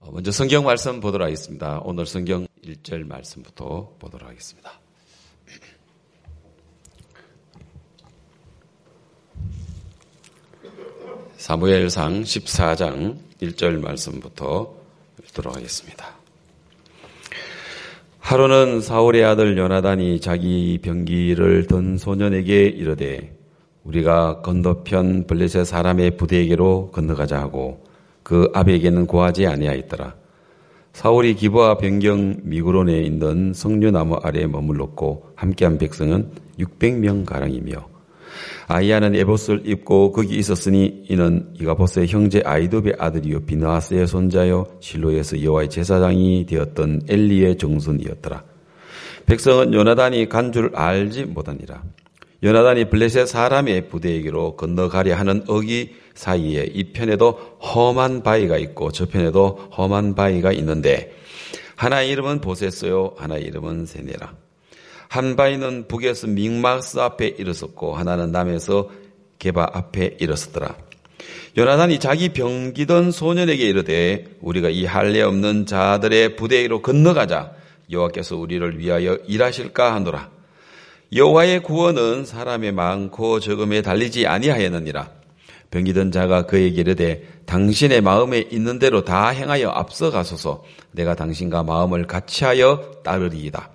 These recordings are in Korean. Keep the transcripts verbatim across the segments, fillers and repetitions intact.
먼저 성경 말씀 보도록 하겠습니다. 오늘 성경 일 절 말씀부터 보도록 하겠습니다. 사무엘상 십사 장 일 절 말씀부터 읽도록 하겠습니다. 하루는 사울의 아들 요나단이 자기 병기를 든 소년에게 이르되 우리가 건너편 블레셋 사람의 부대에게로 건너가자 하고 그 아비에게는 고하지 아니하였더라. 사울이 기브아 변경 미그론에 있는 석류나무 아래에 머물렀고 함께한 백성은 육백 명 가량이며 아이야는 에봇을 입고 거기 있었으니 이는 이가봇의 형제 아이도베의 아들이요 비느하스의 손자요 실로에서 여호와의 제사장이 되었던 엘리의 정손이었더라. 백성은 요나단이 간 줄 알지 못하니라. 요나단이 블레셋 사람의 부대에게로 건너가려 하는 어기 사이에 이 편에도 험한 바위가 있고 저 편에도 험한 바위가 있는데 하나의 이름은 보셋어요 하나의 이름은 세네라. 한 바위는 북에서 믹마스 앞에 일었었고 하나는 남에서 게바 앞에 일었었더라. 요나단이 자기 병기던 소년에게 이르되 우리가 이 할례 없는 자들의 부대로 건너가자. 여호와께서 우리를 위하여 일하실까 하노라. 여호와의 구원은 사람의 많고 적음에 달리지 아니하였느니라. 병기던 자가 그에게 이르되 당신의 마음에 있는 대로 다 행하여 앞서가소서. 내가 당신과 마음을 같이하여 따르리이다.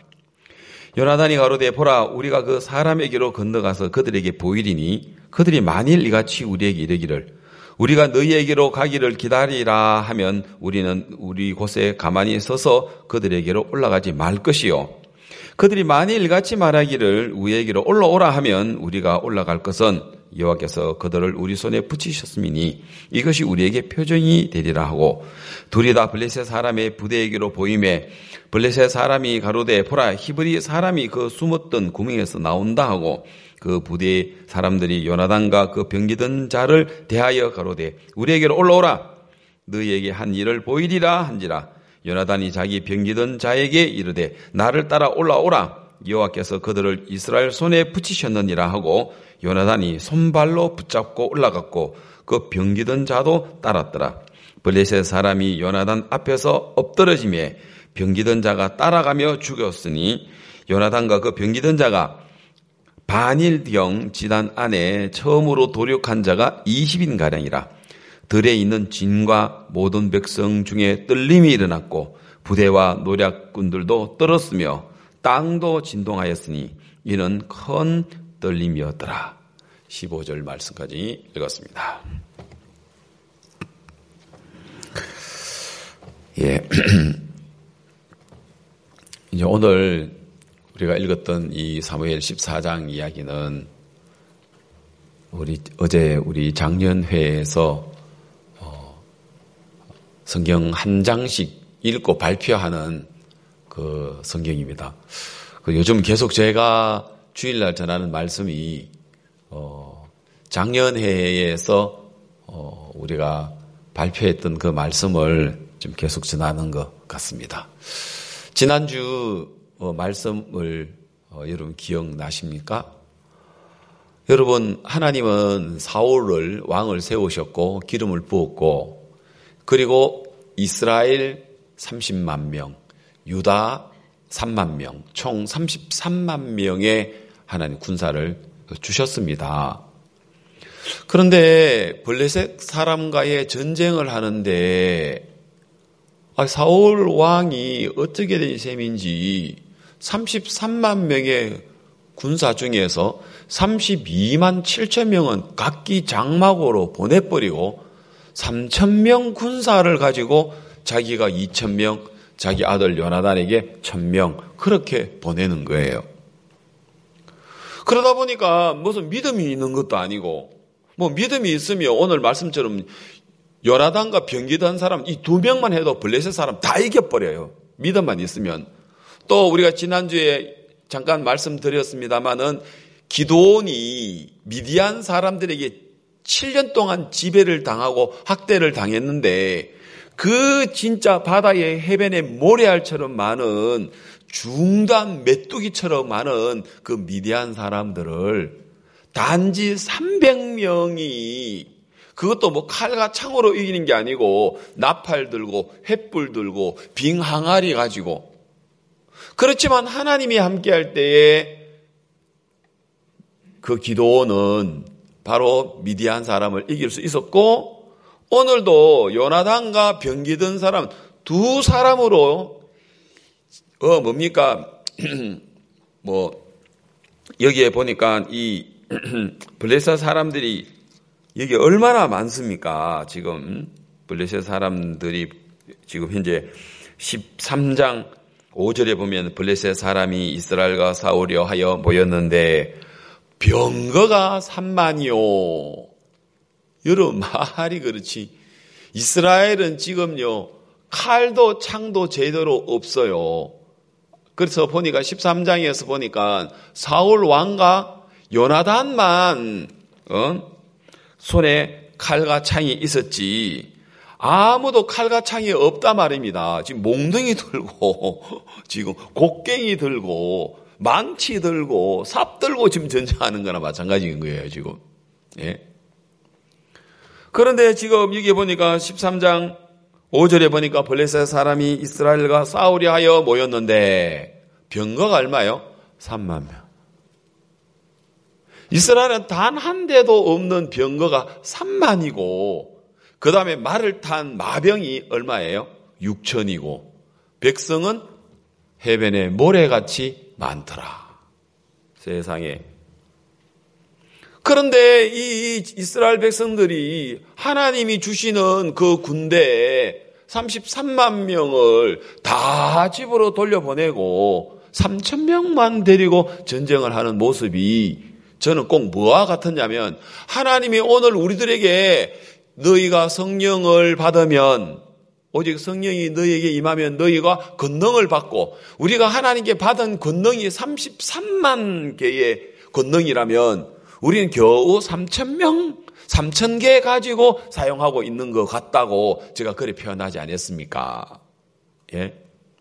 요나단이 가로되 보라 우리가 그 사람에게로 건너가서 그들에게 보이리니 그들이 만일 이같이 우리에게 이르기를 우리가 너희에게로 가기를 기다리라 하면 우리는 우리 곳에 가만히 서서 그들에게로 올라가지 말 것이요 그들이 만일 이같이 말하기를 우리에게로 올라오라 하면 우리가 올라갈 것은 여호와께서 그들을 우리 손에 붙이셨음이니 이것이 우리에게 표정이 되리라 하고 둘이 다 블레셋 사람의 부대에게로 보임에 블레셋 사람이 가로되 보라 히브리 사람이 그 숨었던 구멍에서 나온다 하고 그 부대 사람들이 요나단과 그 병기던 자를 대하여 가로되 우리에게로 올라오라 너희에게 한 일을 보이리라 한지라. 요나단이 자기 병기던 자에게 이르되 나를 따라 올라오라 여호와께서 그들을 이스라엘 손에 붙이셨느니라 하고 요나단이 손발로 붙잡고 올라갔고 그 병기던 자도 따랐더라. 블레셋 사람이 요나단 앞에서 엎드러지매 병기던 자가 따라가며 죽였으니 요나단과 그 병기던 자가 반일경 지단 안에 처음으로 도륙한 자가 이십 인가량이라. 들에 있는 진과 모든 백성 중에 떨림이 일어났고 부대와 노략군들도 떨었으며 땅도 진동하였으니 이는 큰 떨림이었더라. 십오 절 말씀까지 읽었습니다. 예. 이제 오늘 우리가 읽었던 이 사무엘 십사 장 이야기는 우리 어제 우리 작년회에서 어, 성경 한 장씩 읽고 발표하는 그 성경입니다. 그 요즘 계속 제가 주일날 전하는 말씀이 어, 작년회에서 어, 우리가 발표했던 그 말씀을 좀 계속 전하는 것 같습니다. 지난주 어, 말씀을 어, 여러분 기억나십니까? 여러분 하나님은 사울을 왕을 세우셨고 기름을 부었고 그리고 이스라엘 삼십만 명, 유다 삼만 명, 총 삼십삼만 명의 하나님 군사를 주셨습니다. 그런데 블레셋 사람과의 전쟁을 하는데 사울 왕이 어떻게 된 셈인지 삼십삼만 명의 군사 중에서 삼십이만 칠천 명은 각기 장막으로 보내버리고 삼천 명 군사를 가지고 자기가 이천 명, 자기 아들 요나단에게 천 명 그렇게 보내는 거예요. 그러다 보니까 무슨 믿음이 있는 것도 아니고 뭐 믿음이 있으면 오늘 말씀처럼 요나단과 병기던 사람 이 두 명만 해도 블레셋 사람 다 이겨버려요. 믿음만 있으면. 또 우리가 지난주에 잠깐 말씀드렸습니다마는 기드온이 미디안 사람들에게 칠 년 동안 지배를 당하고 학대를 당했는데 그 진짜 바다의 해변에 모래알처럼 많은 중단 메뚜기처럼 많은 그 미디안 사람들을 단지 삼백 명이 그것도 뭐 칼과 창으로 이기는 게 아니고 나팔 들고 횃불 들고 빙 항아리 가지고. 그렇지만 하나님이 함께할 때에 그 기도는 바로 미디안 사람을 이길 수 있었고, 오늘도 요나단과 병기든 사람 두 사람으로 어 뭡니까 뭐 여기에 보니까 이 블레셋 사람들이 여기 얼마나 많습니까? 지금 블레셋 사람들이 지금 현재 십삼 장 오 절에 보면 블레셋 사람이 이스라엘과 싸우려 하여 모였는데 병거가 삼만이요. 여러분 말이 그렇지. 이스라엘은 지금요 칼도 창도 제대로 없어요. 그래서 보니까 십삼 장에서 보니까 사울 왕과 요나단만 어? 손에 칼과 창이 있었지 아무도 칼과 창이 없단 말입니다. 지금 몽둥이 들고 지금 곡괭이 들고 망치 들고 삽 들고 지금 전쟁하는 거나 마찬가지인 거예요 지금. 예. 그런데 지금 여기 보니까 십삼 장 오 절에 보니까 블레셋 사람이 이스라엘과 싸우려 하여 모였는데 병거가 얼마요? 삼만 명. 이스라엘은 단 한 대도 없는 병거가 삼만이고 그 다음에 말을 탄 마병이 얼마예요? 육천이고 백성은 해변에 모래같이 많더라. 세상에. 그런데 이 이스라엘 백성들이 하나님이 주시는 그 군대에 삼십삼만 명을 다 집으로 돌려보내고 삼천 명만 데리고 전쟁을 하는 모습이 저는 꼭 뭐와 같았냐면 하나님이 오늘 우리들에게 너희가 성령을 받으면 오직 성령이 너희에게 임하면 너희가 권능을 받고 우리가 하나님께 받은 권능이 삼십삼만 개의 권능이라면 우리는 겨우 삼천 명, 삼천 개 가지고 사용하고 있는 것 같다고 제가 그렇게 표현하지 않았습니까? 예.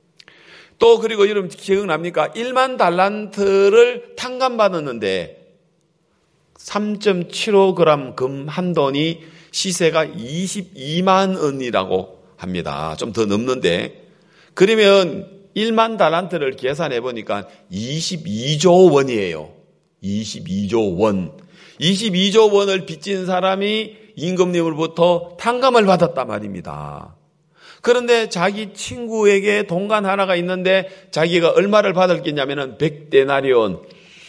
또 그리고 여러분 기억납니까? 일만 달란트를 탕감받았는데 삼 점 칠오 그램 금 한 돈이 시세가 이십이만 원이라고 합니다. 좀 더 넘는데 그러면 일만 달란트를 계산해 보니까 이십이조 원이에요. 이십이조 원. 이십이조 원을 빚진 사람이 임금님으로부터 탕감을 받았단 말입니다. 그런데 자기 친구에게 동간 하나가 있는데 자기가 얼마를 받을 겠냐면은 백 데나리온.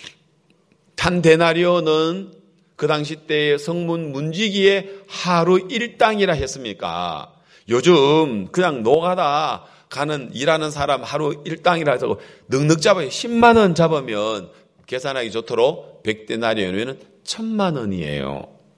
한 데나리온은 그 당시 때의 성문 문지기에 하루 일당이라 했습니까? 요즘 그냥 노가다 가는 일하는 사람 하루 일당이라 해서 넉넉 잡아요. 십만 원 잡으면 계산하기 좋도록 백 데나리온이면 천만 원이에요.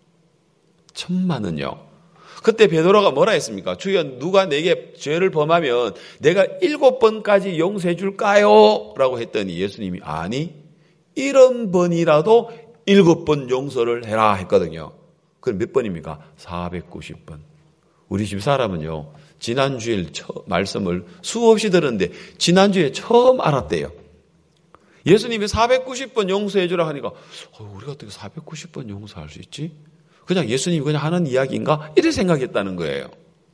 천만 원요. 그때 베드로가 뭐라 했습니까? 주여 누가 내게 죄를 범하면 내가 일곱 번까지 용서해 줄까요? 라고 했더니 예수님이 아니 일흔 번이라도 일곱 번 용서를 해라 했거든요. 그럼 몇 번입니까? 사백구십 번. 우리 집 사람은요. 지난주에 말씀을 수없이 들었는데 지난주에 처음 알았대요. 예수님이 사백구십 번 용서해 주라 하니까 어, 우리가 어떻게 사백구십 번 용서할 수 있지? 그냥 예수님이 그냥 하는 이야기인가? 이렇게 생각했다는 거예요.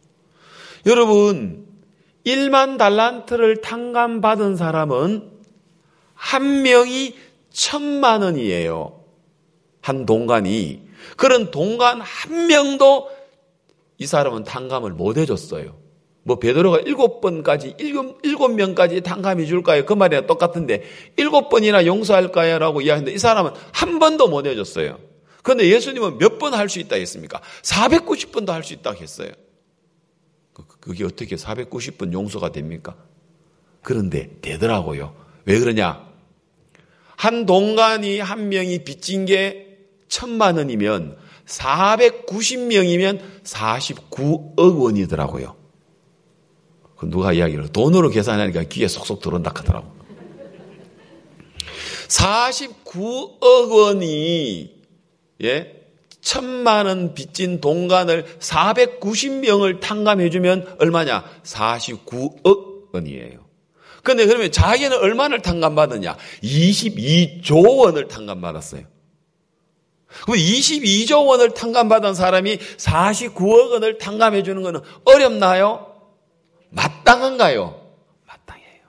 여러분 일만 달란트를 탕감받은 사람은 한 명이 천만 원이에요. 한 동간이. 그런 동간 한 명도 이 사람은 탕감을 못 해줬어요. 뭐 베드로가 일곱 번까지 일곱, 일곱 명까지 탕감해 줄까요? 그 말이랑 똑같은데 일곱 번이나 용서할까요? 라고 이야기했는데 이 사람은 한 번도 못 해줬어요. 그런데 예수님은 몇 번 할 수 있다 했습니까? 사백구십 번도 할 수 있다고 했어요. 그게 어떻게 사백구십 번 용서가 됩니까? 그런데 되더라고요. 왜 그러냐? 한 동간이 한 명이 빚진 게 천만 원이면 사백구십 명이면 사십구억 원이더라고요. 그 누가 이야기를 돈으로 계산하니까 귀에 속속 들어온다 하더라고. 사십구억 원이 예 천만 원 빚진 동간을 사백구십 명을 탕감해주면 얼마냐? 사십구억 원이에요. 그런데 그러면 자기는 얼마를 탕감받았냐? 이십이조 원을 탕감받았어요. 그럼 이십이조 원을 탕감받은 사람이 사십구억 원을 탕감해 주는 것은 어렵나요? 마땅한가요? 마땅해요.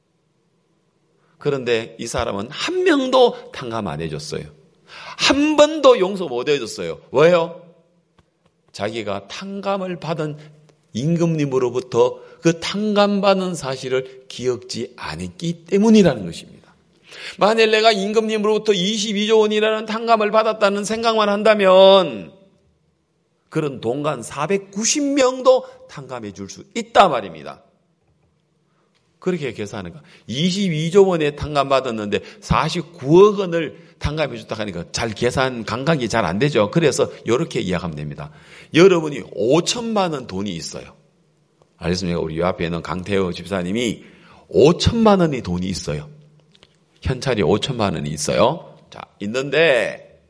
그런데 이 사람은 한 명도 탕감 안 해줬어요. 한 번도 용서 못 해줬어요. 왜요? 자기가 탕감을 받은 임금님으로부터 그 탕감받은 사실을 기억지 않았기 때문이라는 것입니다. 만일 내가 임금님으로부터 이십이조 원이라는 탕감을 받았다는 생각만 한다면 그런 동간 사백구십 명도 탕감해 줄 수 있단 말입니다. 그렇게 계산하는 거. 이십이조 원에 탕감받았는데 사십구억 원을 탕감해 줬다 하니까 잘 계산 감각이 잘 안 되죠. 그래서 이렇게 이야기하면 됩니다. 여러분이 오천만 원 돈이 있어요. 알겠습니까? 우리 요 앞에 있는 강태호 집사님이 오천만 원의 돈이 있어요. 현찰이 오천만 원이 있어요. 자, 있는데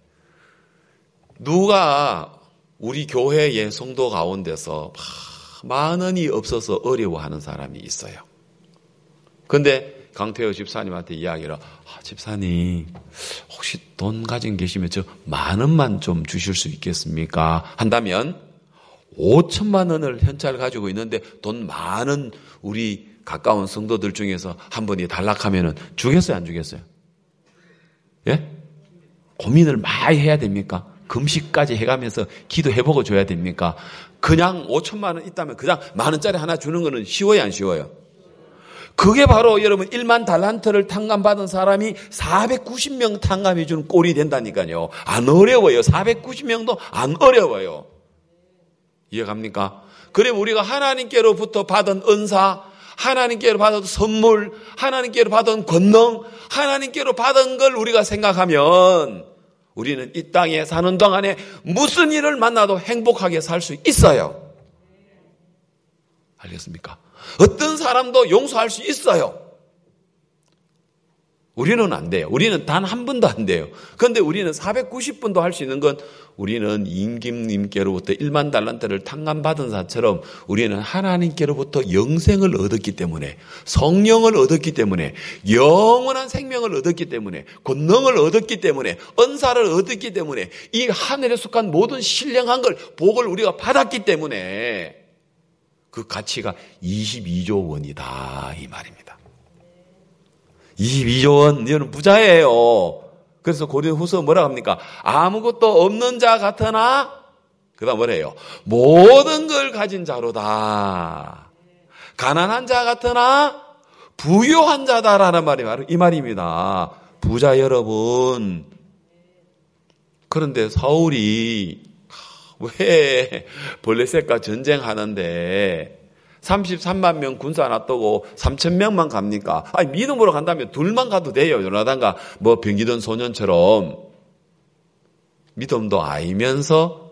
누가 우리 교회의 성도 가운데서 만 원이 없어서 어려워하는 사람이 있어요. 근데 강태호 집사님한테 이야기를 아, 집사님 혹시 돈 가진 계시면 저 만 원만 좀 주실 수 있겠습니까? 한다면 오천만 원을 현찰 가지고 있는데 돈 많은 우리 가까운 성도들 중에서 한 분이 달락하면은 주겠어요, 안 주겠어요? 예? 고민을 많이 해야 됩니까? 금식까지 해가면서 기도해보고 줘야 됩니까? 그냥 오천만 원 있다면 그냥 만 원짜리 하나 주는 거는 쉬워요, 안 쉬워요? 그게 바로 여러분 일만 달란트를 탕감받은 사람이 사백구십 명 탕감해 주는 꼴이 된다니까요. 안 어려워요. 사백구십 명도 안 어려워요. 이해갑니까? 그럼 우리가 하나님께로부터 받은 은사, 하나님께로 받은 선물, 하나님께로 받은 권능, 하나님께로 받은 걸 우리가 생각하면 우리는 이 땅에 사는 동안에 무슨 일을 만나도 행복하게 살 수 있어요. 알겠습니까? 어떤 사람도 용서할 수 있어요. 우리는 안 돼요. 우리는 단 한 번도 안 돼요. 그런데 우리는 사백구십 번도 할 수 있는 건 우리는 임금님께로부터 일만 달란트를 탕감받은 자처럼 우리는 하나님께로부터 영생을 얻었기 때문에 성령을 얻었기 때문에 영원한 생명을 얻었기 때문에 권능을 얻었기 때문에 은사를 얻었기 때문에 이 하늘에 속한 모든 신령한 걸 복을 우리가 받았기 때문에 그 가치가 이십이조 원이다 이 말입니다. 이십이조 원, 이거는 부자예요. 그래서 고린도후서 뭐라 합니까? 아무것도 없는 자 같으나 그 다음 뭐래요? 모든 걸 가진 자로다. 가난한 자 같으나 부유한 자다라는 말이 바로 이 말입니다. 부자 여러분. 그런데 사울이 왜 블레셋과 전쟁하는데 삼십삼만 명 군사 놔두고 삼천 명만 갑니까? 아니, 믿음으로 간다면 둘만 가도 돼요. 요나단과 뭐 병기던 소년처럼. 믿음도 아니면서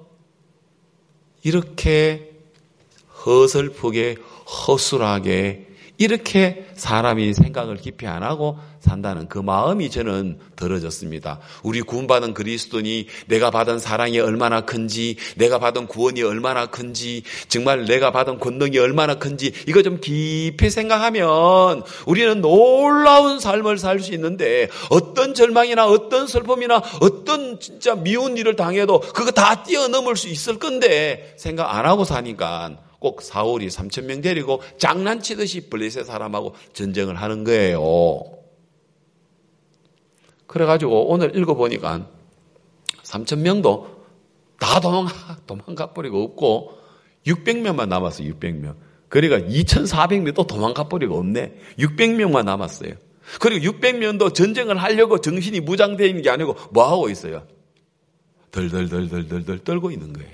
이렇게 허슬프게 허술하게 이렇게 사람이 생각을 깊이 안 하고 산다는 그 마음이 저는 들어졌습니다. 우리 구원받은 그리스도인이 내가 받은 사랑이 얼마나 큰지, 내가 받은 구원이 얼마나 큰지, 정말 내가 받은 권능이 얼마나 큰지 이거 좀 깊이 생각하면 우리는 놀라운 삶을 살 수 있는데 어떤 절망이나 어떤 슬픔이나 어떤 진짜 미운 일을 당해도 그거 다 뛰어넘을 수 있을 건데 생각 안 하고 사니까 꼭 사울이 삼천 명 데리고 장난치듯이 블레셋 사람하고 전쟁을 하는 거예요. 그래가지고 오늘 읽어보니까 삼천 명도 다 도망, 도망가 버리고 없고 육백 명만 남았어요. 육백 명. 그러니까 이천사백 명 또 도망가 버리고 없네. 육백 명만 남았어요. 그리고 육백 명도 전쟁을 하려고 정신이 무장되어 있는 게 아니고 뭐 하고 있어요? 덜덜덜덜덜덜 떨고 있는 거예요.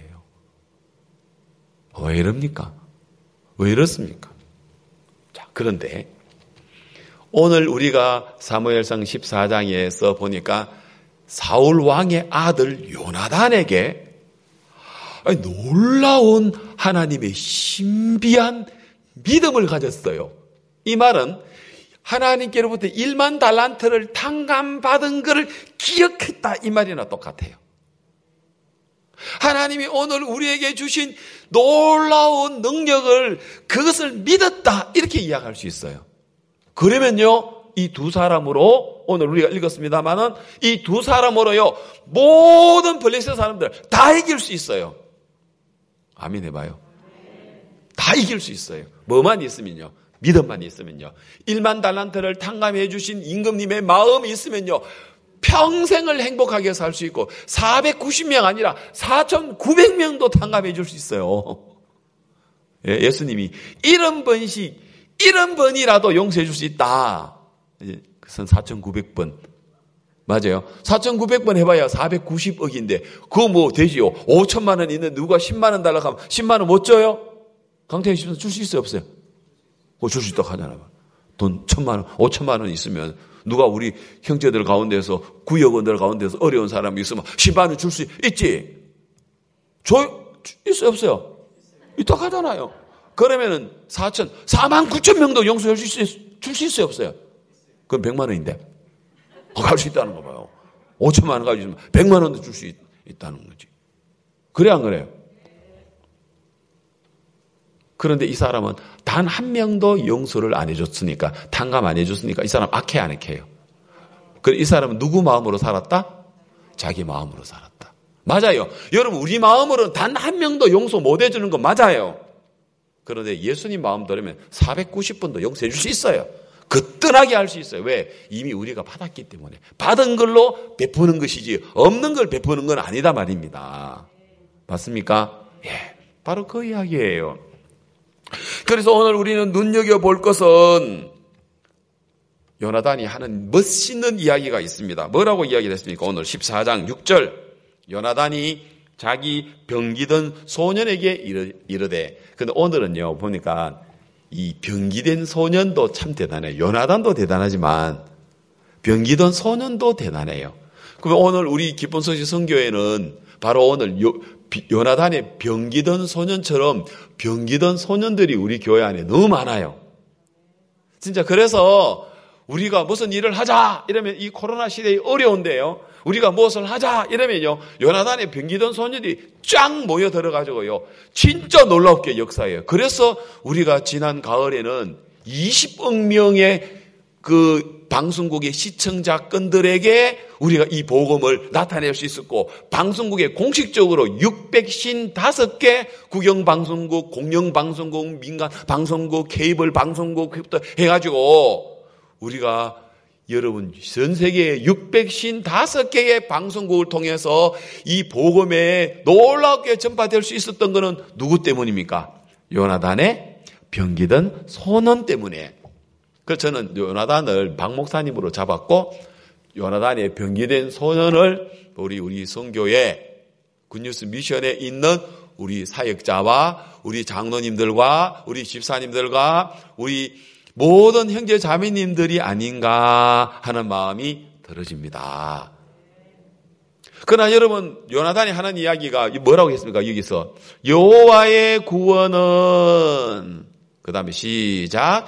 왜 이럽니까? 왜 이렇습니까? 자, 그런데 오늘 우리가 사무엘상 십사 장에서 보니까 사울 왕의 아들 요나단에게 놀라운 하나님의 신비한 믿음을 가졌어요. 이 말은 하나님께로부터 일만 달란트를 탕감받은 것을 기억했다 이 말이나 똑같아요. 하나님이 오늘 우리에게 주신 놀라운 능력을 그것을 믿었다 이렇게 이야기할 수 있어요. 그러면요 이 두 사람으로 오늘 우리가 읽었습니다만은 이 두 사람으로요 모든 블레셋 사람들 다 이길 수 있어요. 아멘 해봐요. 다 이길 수 있어요. 뭐만 있으면요. 믿음만 있으면요. 일만 달란트를 탕감해 주신 임금님의 마음이 있으면요. 평생을 행복하게 살 수 있고 사백구십 명 아니라 사천구백 명도 탕감해 줄 수 있어요. 예, 예수님이 일흔 번씩 일흔 번이라도 용서해 줄 수 있다. 그것은 사천구백 번. 맞아요. 사천구백 번 해봐야 사백구십억인데 그거 뭐 되지요. 오천만 원 있는데 누가 십만 원 달라고 하면 십만 원 못 줘요? 강태현 씨는 줄 수 있어요 없어요? 어, 줄 수 있다고 하잖아요. 돈 천만 원, 오천만 원 있으면 누가 우리 형제들 가운데서 구역 원들 가운데서 어려운 사람이 있으면 십만 원 줄 수 있지? 줘? 있어요 없어요? 있다고 하잖아요. 그러면은 사천, 사만 구천 명도 용서해 줄 수 있어요 없어요? 그건 백만 원인데. 갈 수 있다는 거 봐요. 오천만 원 가지고 있으면 백만 원도 줄 수 있다는 거지. 그래 안 그래요? 그런데 이 사람은 단 한 명도 용서를 안 해줬으니까, 탕감 안 해줬으니까 이 사람 악해 안 악해요? 그래 이 사람은 누구 마음으로 살았다? 자기 마음으로 살았다. 맞아요. 여러분 우리 마음으로는 단 한 명도 용서 못 해주는 거 맞아요. 그런데 예수님 마음대로면 사백구십 번도 용서해 줄 수 있어요. 거뜬하게 할 수 있어요. 왜? 이미 우리가 받았기 때문에. 받은 걸로 베푸는 것이지 없는 걸 베푸는 건 아니다 말입니다. 맞습니까? 예, 바로 그 이야기예요. 그래서 오늘 우리는 눈여겨볼 것은 요나단이 하는 멋있는 이야기가 있습니다. 뭐라고 이야기를 했습니까? 오늘 십사 장 육 절 요나단이 자기 병기던 소년에게 이르되, 근데 오늘은요 보니까 이 병기된 소년도 참 대단해요. 요나단도 대단하지만 병기던 소년도 대단해요. 그러면 오늘 우리 기쁜 소식 선교회는 바로 오늘 요, 요나단의 병기던 소년처럼 병기던 소년들이 우리 교회 안에 너무 많아요. 진짜 그래서 우리가 무슨 일을 하자 이러면 이 코로나 시대에 어려운데요. 우리가 무엇을 하자 이러면요. 요나단의 병기던 소년들이 쫙 모여 들어가지고요. 진짜 놀랍게 역사해요. 그래서 우리가 지난 가을에는 이십억 명의 그 방송국의 시청자건들에게 우리가 이 복음을 나타낼 수 있었고, 방송국에 공식적으로 육백오십오 개 국영방송국, 공영방송국, 민간방송국, 케이블 방송국부터 해가지고 우리가 여러분 전 세계 육백오십오 개의 방송국을 통해서 이 복음에 놀랍게 전파될 수 있었던 것은 누구 때문입니까? 요나단의 병기던 소년 때문에. 그래서 저는 요나단을 박 목사님으로 잡았고, 요나단의 병기된 소년을 우리 우리 선교회 굿뉴스 미션에 있는 우리 사역자와 우리 장로님들과 우리 집사님들과 우리 모든 형제 자매님들이 아닌가 하는 마음이 들어집니다. 그러나 여러분 요나단이 하는 이야기가 뭐라고 했습니까? 여기서 여호와의 구원은, 그 다음에 시작,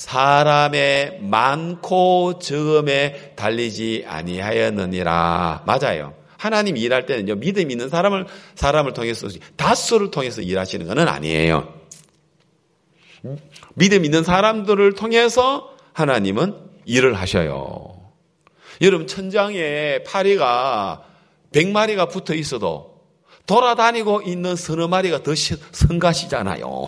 사람의 많고 적음에 달리지 아니하였느니라. 맞아요. 하나님 일할 때는요, 믿음 있는 사람을 사람을 통해서, 다수를 통해서 일하시는 것은 아니에요. 믿음 있는 사람들을 통해서 하나님은 일을 하셔요. 여러분 천장에 파리가 백 마리가 붙어 있어도 돌아다니고 있는 서너 마리가 더 성가시잖아요.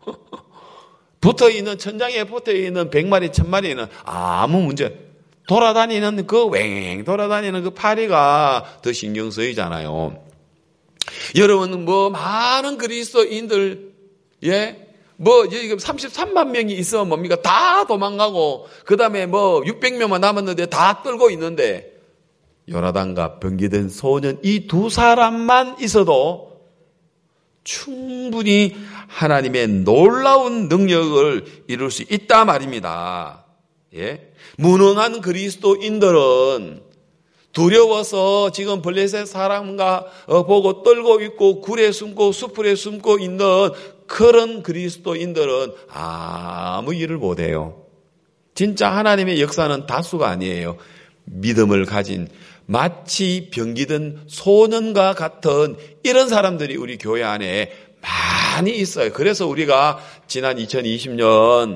붙어있는, 천장에 붙어있는 백 마리, 천 마리는 아무 문제, 돌아다니는 그 웽 돌아다니는 그 파리가 더 신경 쓰이잖아요. 여러분, 뭐, 많은 그리스도인들, 예? 뭐, 지금 삼십삼만 명이 있으면 뭡니까? 다 도망가고, 그 다음에 뭐, 육백 명만 남았는데 다 떨고 있는데, 요나단과 병기된 소년 이 두 사람만 있어도 충분히 하나님의 놀라운 능력을 이룰 수 있다 말입니다. 예? 무능한 그리스도인들은 두려워서 지금 블레셋 사람과 보고 떨고 있고 굴에 숨고 수풀에 숨고 있는 그런 그리스도인들은 아무 일을 못해요. 진짜 하나님의 역사는 다수가 아니에요. 믿음을 가진 마치 병기든 소년과 같은 이런 사람들이 우리 교회 안에 많이 있어요. 그래서 우리가 지난 이천이십 년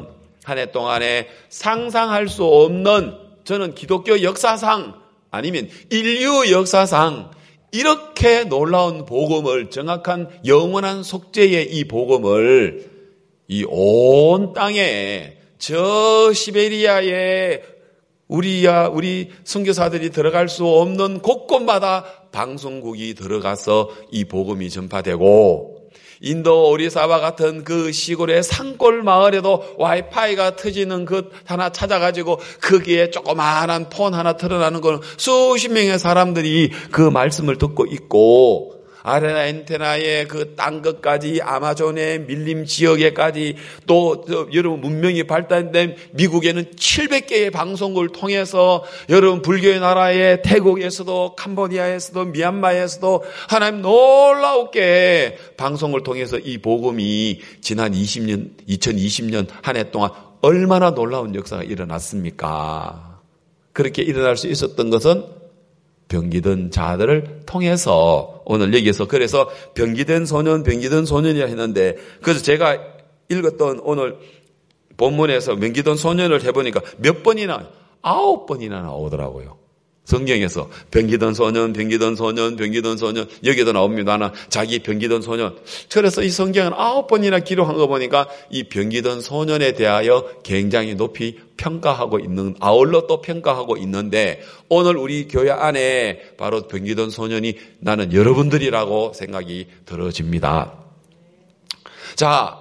한 해 동안에 상상할 수 없는, 저는 기독교 역사상 아니면 인류 역사상 이렇게 놀라운 복음을, 정확한 영원한 속죄의 이 복음을 이 온 땅에, 저 시베리아에 우리야 우리 선교사들이 들어갈 수 없는 곳곳마다 방송국이 들어가서 이 복음이 전파되고, 인도 오리사와 같은 그 시골의 산골 마을에도 와이파이가 터지는 것 하나 찾아가지고 거기에 조그마한 폰 하나 틀어나는 건 수십 명의 사람들이 그 말씀을 듣고 있고, 아레나 엔테나의 그 땅 끝까지, 아마존의 밀림 지역에까지, 또 여러분 문명이 발달된 미국에는 칠백 개의 방송국을 통해서 여러분 불교의 나라의 태국에서도, 캄보디아에서도, 미얀마에서도 하나님 놀라웠게 방송을 통해서 이 복음이 지난 이십 년, 이천이십 년 한 해 동안 얼마나 놀라운 역사가 일어났습니까? 그렇게 일어날 수 있었던 것은 병기든 자들을 통해서, 오늘 여기에서 그래서 병기된 소년, 병기든 소년이라 했는데, 그래서 제가 읽었던 오늘 본문에서 병기든 소년을 해보니까 몇 번이나, 아홉 번이나 나오더라고요. 성경에서 병기든 소년, 병기든 소년, 병기든 소년, 여기도 나옵니다. 나 자기 병기든 소년. 그래서 이 성경은 아홉 번이나 기록한 거 보니까 이 병기든 소년에 대하여 굉장히 높이 평가하고 있는, 아울러 또 평가하고 있는데, 오늘 우리 교회 안에 바로 병기든 소년이 나는 여러분들이라고 생각이 들어집니다. 자,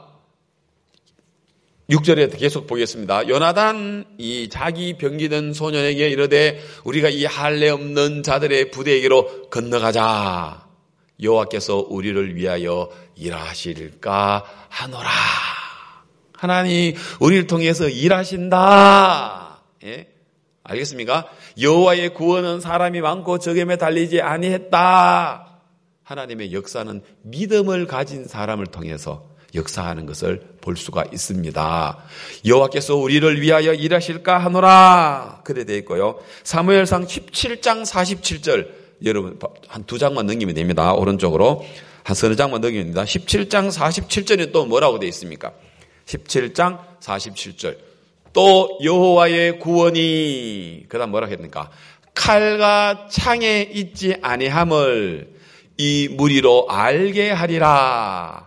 육 절에 계속 보겠습니다. 요나단이 자기 병기든 소년에게 이르되 우리가 이 할례 없는 자들의 부대에게로 건너가자. 여호와께서 우리를 위하여 일하실까 하노라. 하나님 우리를 통해서 일하신다. 예? 알겠습니까? 여호와의 구원은 사람이 많고 적임에 달리지 아니했다. 하나님의 역사는 믿음을 가진 사람을 통해서 역사하는 것을 볼 수가 있습니다. 여호와께서 우리를 위하여 일하실까 하노라. 그래 되어 있고요. 사무엘상 십칠 장 사십칠 절, 여러분 한 두 장만 넘기면 됩니다. 오른쪽으로 한 서너 장만 넘기면 됩니다. 십칠 장 사십칠 절에 또 뭐라고 되어 있습니까? 십칠 장 사십칠 절. 또 여호와의 구원이, 그 다음 뭐라고 했습니까? 칼과 창에 있지 아니함을 이 무리로 알게 하리라.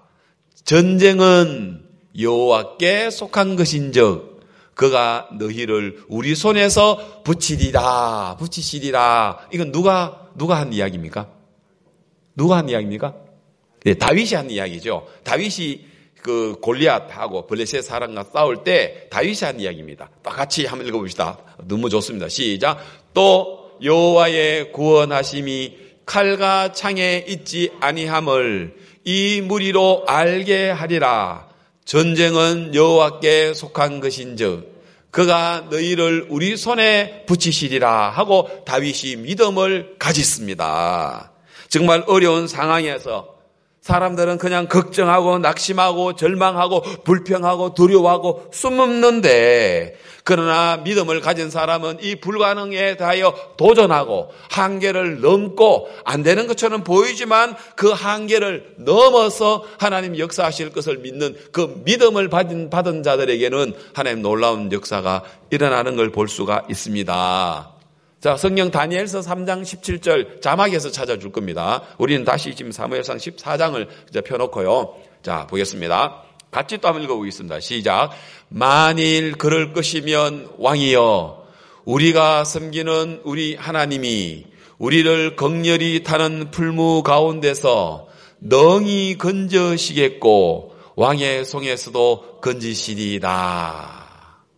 전쟁은 여호와께 속한 것인즉 그가 너희를 우리 손에서 붙이리라, 붙이시리라. 이건 누가 누가 한 이야기입니까? 누가 한 이야기입니까? 네, 다윗이 한 이야기죠. 다윗이 그 골리앗하고 블레셋 사람과 싸울 때 다윗이 한 이야기입니다. 같이 한번 읽어봅시다. 너무 좋습니다. 시작. 또 여호와의 구원하심이 칼과 창에 있지 아니함을 이 무리로 알게 하리라. 전쟁은 여호와께 속한 것인즉 그가 너희를 우리 손에 붙이시리라 하고 다윗이 믿음을 가졌습니다. 정말 어려운 상황에서 사람들은 그냥 걱정하고 낙심하고 절망하고 불평하고 두려워하고 숨는데, 그러나 믿음을 가진 사람은 이 불가능에 대하여 도전하고 한계를 넘고, 안 되는 것처럼 보이지만 그 한계를 넘어서 하나님 역사하실 것을 믿는 그 믿음을 받은, 받은 자들에게는 하나님 놀라운 역사가 일어나는 걸 볼 수가 있습니다. 자, 성경 다니엘서 삼 장 십칠 절 자막에서 찾아줄 겁니다. 우리는 다시 지금 사무엘상 십사 장을 이제 펴놓고요. 자, 보겠습니다. 같이 또 한번 읽어보겠습니다. 시작. 만일 그럴 것이면 왕이여, 우리가 섬기는 우리 하나님이 우리를 극렬히 타는 풀무 가운데서 능히 건져시겠고 왕의 손에서도 건지시리다.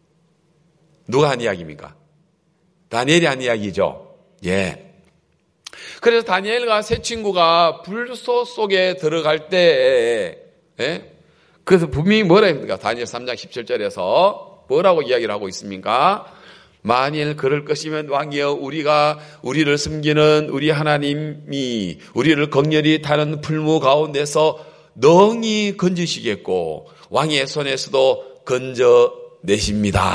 누가 한 이야기입니까? 다니엘이 한 이야기죠. 예. 그래서 다니엘과 세 친구가 불소 속에 들어갈 때, 예? 그래서 분명히 뭐라 합니까? 다니엘 삼 장 십칠 절에서 뭐라고 이야기를 하고 있습니까? 만일 그럴 것이면 왕이여, 우리가 우리를 숨기는 우리 하나님이 우리를 극렬히 타는 풀무 가운데서 능히 건지시겠고 왕의 손에서도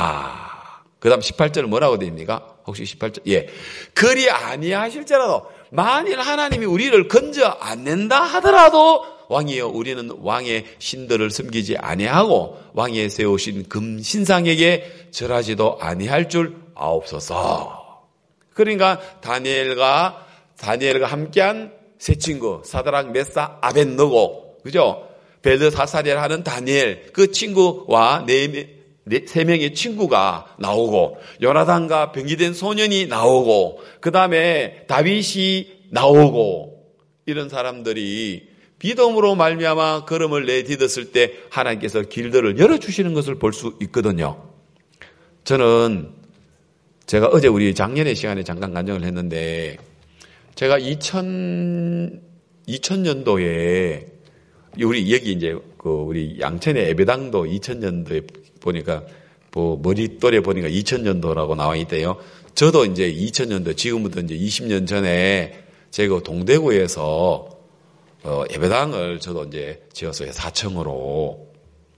건져내십니다. 그 다음 십팔 절은 뭐라고 됩니까? 혹시 십팔 절? 예. 그리 아니하실지라도, 만일 하나님이 우리를 건져 안 낸다 하더라도 왕이여 우리는 왕의 신들을 섬기지 아니하고 왕의 세우신 금 신상에게 절하지도 아니할 줄 아옵소서. 그러니까 다니엘과 다니엘과 함께한 세 친구 사드락 메사 아벳느고 그죠? 벨드사살이라 하는 다니엘 그 친구와 네, 네, 세 명의 친구가 나오고 요나단과 병기된 소년이 나오고 그 다음에 다윗이 나오고 이런 사람들이 믿음으로 말미암아 걸음을 내딛었을 때 하나님께서 길들을 열어주시는 것을 볼 수 있거든요. 저는 제가 어제 우리 작년의 시간에 잠깐 간증을 했는데 제가 이천, 이천 년도에 우리 여기 이제 그 우리 양천의 예배당도 이천 년도에 보니까 뭐 머리 또래 보니까 이천 년도라고 나와 있대요. 저도 이제 이천 년도 지금부터 이제 이십 년 전에 제가 동대구에서 어, 예배당을 저도 이제 지었어요. 사층으로.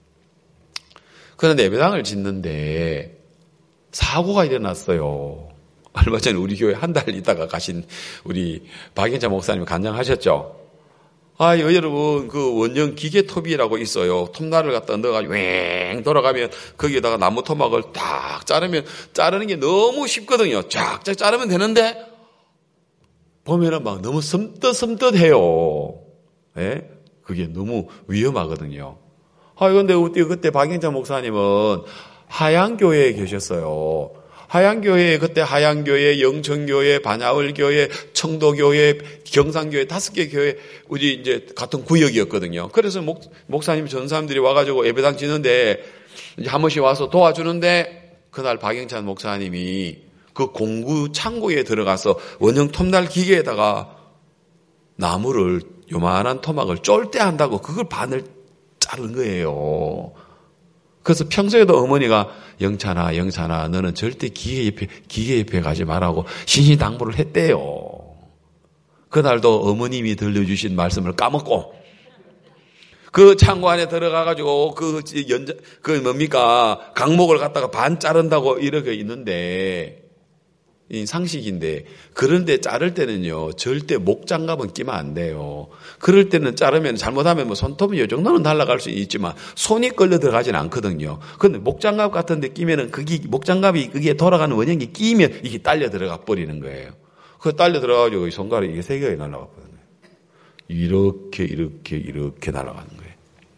그런데 예배당을 짓는데 사고가 일어났어요. 얼마 전에 우리 교회 한 달 있다가 가신 우리 박인자 목사님이 간증하셨죠. 아, 여러분, 그 원형 기계톱이라고 있어요. 톱날을 갖다 넣어가지고 왱 돌아가면 거기에다가 나무 토막을 딱 자르면 자르는 게 너무 쉽거든요. 쫙쫙 자르면 되는데 보면은 막 너무 섬뜩섬뜩해요. 예? 그게 너무 위험하거든요. 아, 근데 그때 박인자 목사님은 하양교회에 계셨어요. 하양교회, 그때 하양교회, 영천교회, 반야월교회, 청도교회, 경상교회, 다섯 개 교회, 우리 이제 같은 구역이었거든요. 그래서 목, 목사님 전 사람들이 와가지고 예배당 지는데, 이제 한 번씩 와서 도와주는데, 그날 박영찬 목사님이 그 공구 창고에 들어가서 원형 톱날 기계에다가 나무를, 요만한 토막을 쫄 때 한다고 그걸 반을 자른 거예요. 그래서 평소에도 어머니가 영찬아 영찬아 너는 절대 기계 옆에 기계 옆에 가지 말라고 신신당부를 했대요. 그날도 어머님이 들려주신 말씀을 까먹고 그 창고 안에 들어가가지고 그 연자 그 뭡니까 강목을 갖다가 반 자른다고 이렇게 있는데 이 상식인데 그런데 자를 때는요 절대 목장갑은 끼면 안 돼요. 그럴 때는 자르면 잘못하면 뭐 손톱이 이 정도는 날아갈 수 있지만 손이 끌려 들어가지는 않거든요. 그런데 목장갑 같은 데 끼면은 그게 목장갑이 그게 돌아가는 원형이 끼면 이게 딸려 들어가 버리는 거예요. 그 딸려 들어가지고 이 손가락이 이게 세 개가 날아갔거든요. 이렇게 이렇게 이렇게 날아가는 거예요.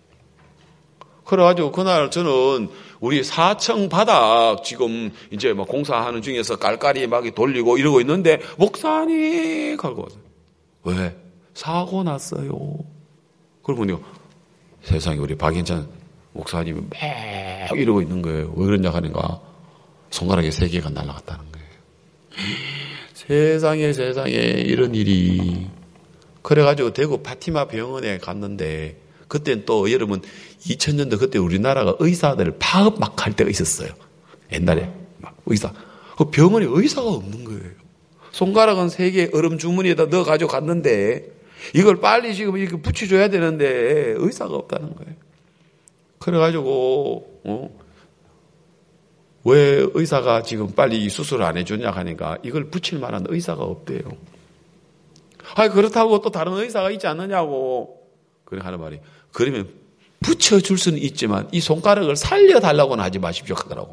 그래가지고 그날 저는 우리 사층 바닥 지금 이제 막 공사하는 중에서 깔깔이 막 돌리고 이러고 있는데 목사님 하고 왜 사고 났어요? 그러고 보니까 세상에 우리 박인찬 목사님이 막 이러고 있는 거예요. 왜 그러냐 하니까 손가락에 세 개가 날아갔다는 거예요. 세상에 세상에 이런 일이. 그래가지고 대구 파티마 병원에 갔는데 그때는 또 여러분 이천 년도 그때 우리나라가 의사들 파업 막 할 때가 있었어요. 옛날에 막 의사. 그 병원에 의사가 없는 거예요. 손가락은 세 개 얼음 주머니에다 넣어 가지고 갔는데 이걸 빨리 지금 이렇게 붙여줘야 되는데 의사가 없다는 거예요. 그래가지고 어? 왜 의사가 지금 빨리 이 수술을 안 해주냐 하니까 이걸 붙일 만한 의사가 없대요. 아 그렇다고 또 다른 의사가 있지 않느냐고. 그래 하는 말이 그러면 붙여줄 수는 있지만 이 손가락을 살려달라고는 하지 마십시오 하더라고.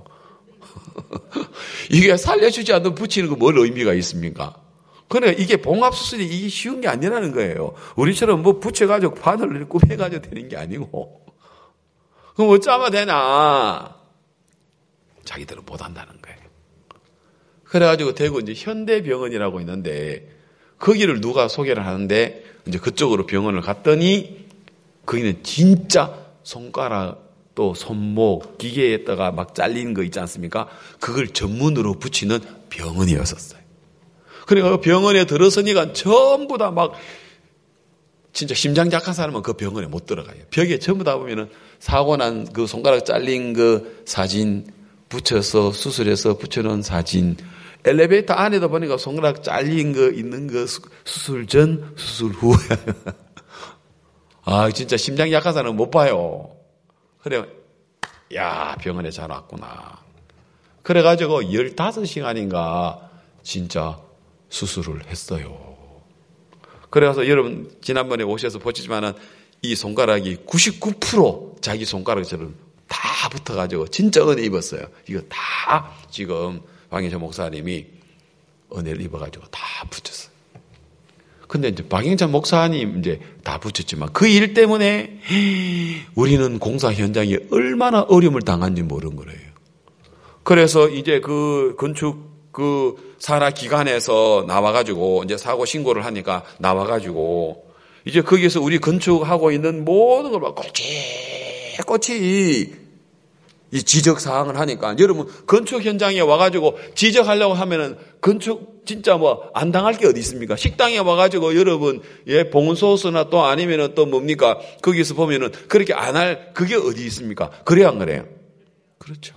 이게 살려주지 않는 붙이는 거 뭘 의미가 있습니까? 그러니까 이게 봉합수술이 이게 쉬운 게 아니라는 거예요. 우리처럼 뭐 붙여가지고 바늘을 꾸며가지고 되는 게 아니고. 그럼 어쩌면 되나? 자기들은 못한다는 거예요. 그래가지고 대구 이제 현대병원이라고 있는데 거기를 누가 소개를 하는데 이제 그쪽으로 병원을 갔더니 거기는 진짜 손가락 또 손목 기계에다가 막 잘리는 거 있지 않습니까? 그걸 전문으로 붙이는 병원이었었어요. 그러니까 병원에 들어서니까 전부 다 막 진짜 심장 약한 사람은 그 병원에 못 들어가요. 벽에 전부 다 보면은 사고 난 그 손가락 잘린 그 사진 붙여서 수술해서 붙여놓은 사진 엘리베이터 안에도 보니까 손가락 잘린 거 있는 거 수술 전 수술 후 아, 진짜 심장이 약한 사람은 못 봐요. 그래, 야, 병원에 잘 왔구나. 그래가지고 열다섯 시간인가 진짜 수술을 했어요. 그래서 여러분 지난번에 오셔서 보시지만은 이 손가락이 구십구 퍼센트 자기 손가락처럼 다 붙어가지고 진짜 은혜 입었어요. 이거 다 지금 박영철 목사님이 은혜를 입어가지고 다 붙였어요. 근데 이제 박영철 목사님 이제 다 붙였지만 그 일 때문에 우리는 공사 현장에 얼마나 어려움을 당한지 모르는 거예요. 그래서 이제 그 건축 그 산하 기관에서 나와가지고 이제 사고 신고를 하니까 나와가지고 이제 거기서 우리 건축하고 있는 모든 걸 막 꼬치꼬치 이 지적 사항을 하니까 여러분 건축 현장에 와가지고 지적하려고 하면은 건축 진짜 뭐 안 당할 게 어디 있습니까? 식당에 와가지고 여러분 예 봉소스나 또 아니면은 또 뭡니까 거기서 보면은 그렇게 안 할 그게 어디 있습니까? 그래야 안 그래요? 그렇죠.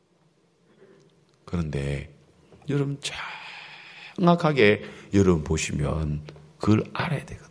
그런데 여러분 정확하게 여러분 보시면 그걸 알아야 되거든요.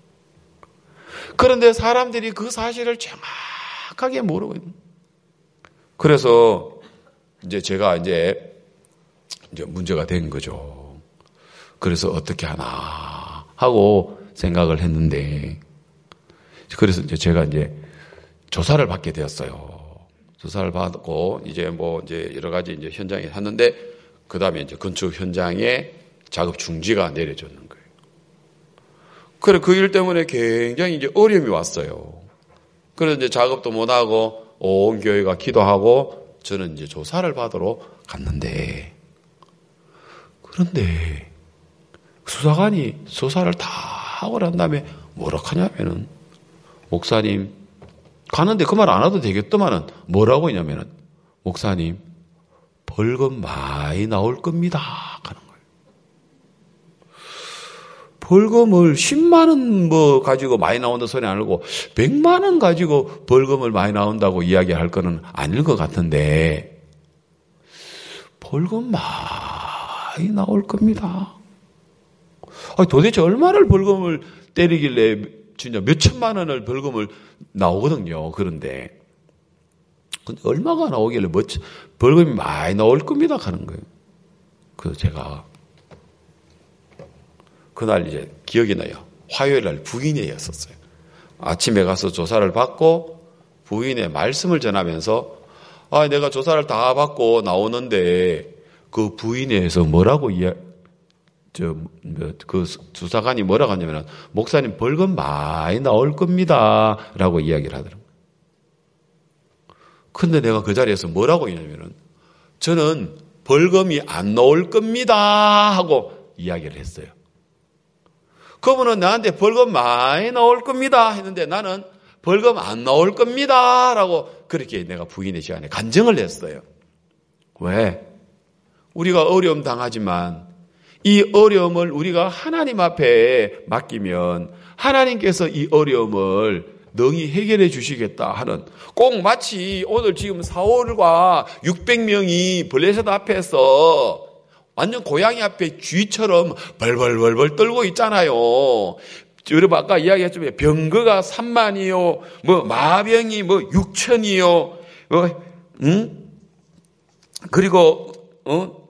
그런데 사람들이 그 사실을 정확하게 모르고 있는. 그래서 이제 제가 이제 이제 문제가 된 거죠. 그래서 어떻게 하나 하고 생각을 했는데, 그래서 이제 제가 이제 조사를 받게 되었어요. 조사를 받고 이제 뭐 이제 여러 가지 이제 현장에 갔는데, 그 다음에 이제 건축 현장에 작업 중지가 내려졌는 거예요. 그래, 그 일 때문에 굉장히 이제 어려움이 왔어요. 그래서 이제 작업도 못하고, 온 교회가 기도하고, 저는 이제 조사를 받으러 갔는데, 그런데, 수사관이 조사를 다 하고 난 다음에 뭐라 하냐면은, 목사님, 가는데 그 말 안 해도 되겠더만은, 뭐라고 했냐면은, 목사님, 벌금 많이 나올 겁니다. 하는 거예요. 벌금을 십만 원 뭐 가지고 많이 나온다 소리 안 하고 백만 원 가지고 벌금을 많이 나온다고 이야기할 거는 아닐 것 같은데 벌금 많이 나올 겁니다. 아니, 도대체 얼마를 벌금을 때리길래 진짜 몇 천만 원을 벌금을 나오거든요. 그런데 근데 얼마가 나오길래 뭐 벌금이 많이 나올 겁니다 하는 거예요. 그래서 제가 그날 이제 기억이 나요. 화요일 날 부인회였었어요. 아침에 가서 조사를 받고 부인의 말씀을 전하면서 아, 내가 조사를 다 받고 나오는데 그 부인회에서 뭐라고 이야, 저, 그 수사관이 뭐라고 하냐면 목사님 벌금 많이 나올 겁니다. 라고 이야기를 하더라고요. 근데 내가 그 자리에서 뭐라고 했냐면은 저는 벌금이 안 나올 겁니다. 하고 이야기를 했어요. 그분은 나한테 벌금 많이 나올 겁니다 했는데 나는 벌금 안 나올 겁니다 라고 그렇게 내가 부인의 시간에 간증을 했어요. 왜? 우리가 어려움 당하지만 이 어려움을 우리가 하나님 앞에 맡기면 하나님께서 이 어려움을 능히 해결해 주시겠다 하는, 꼭 마치 오늘 지금 사월과 육백 명이 블레셋 앞에서 완전 고양이 앞에 쥐처럼 벌벌벌벌 떨고 있잖아요. 여러분 아까 이야기했지만 병거가 삼만이요, 뭐 마병이 뭐 육천이요, 뭐, 응? 그리고 어?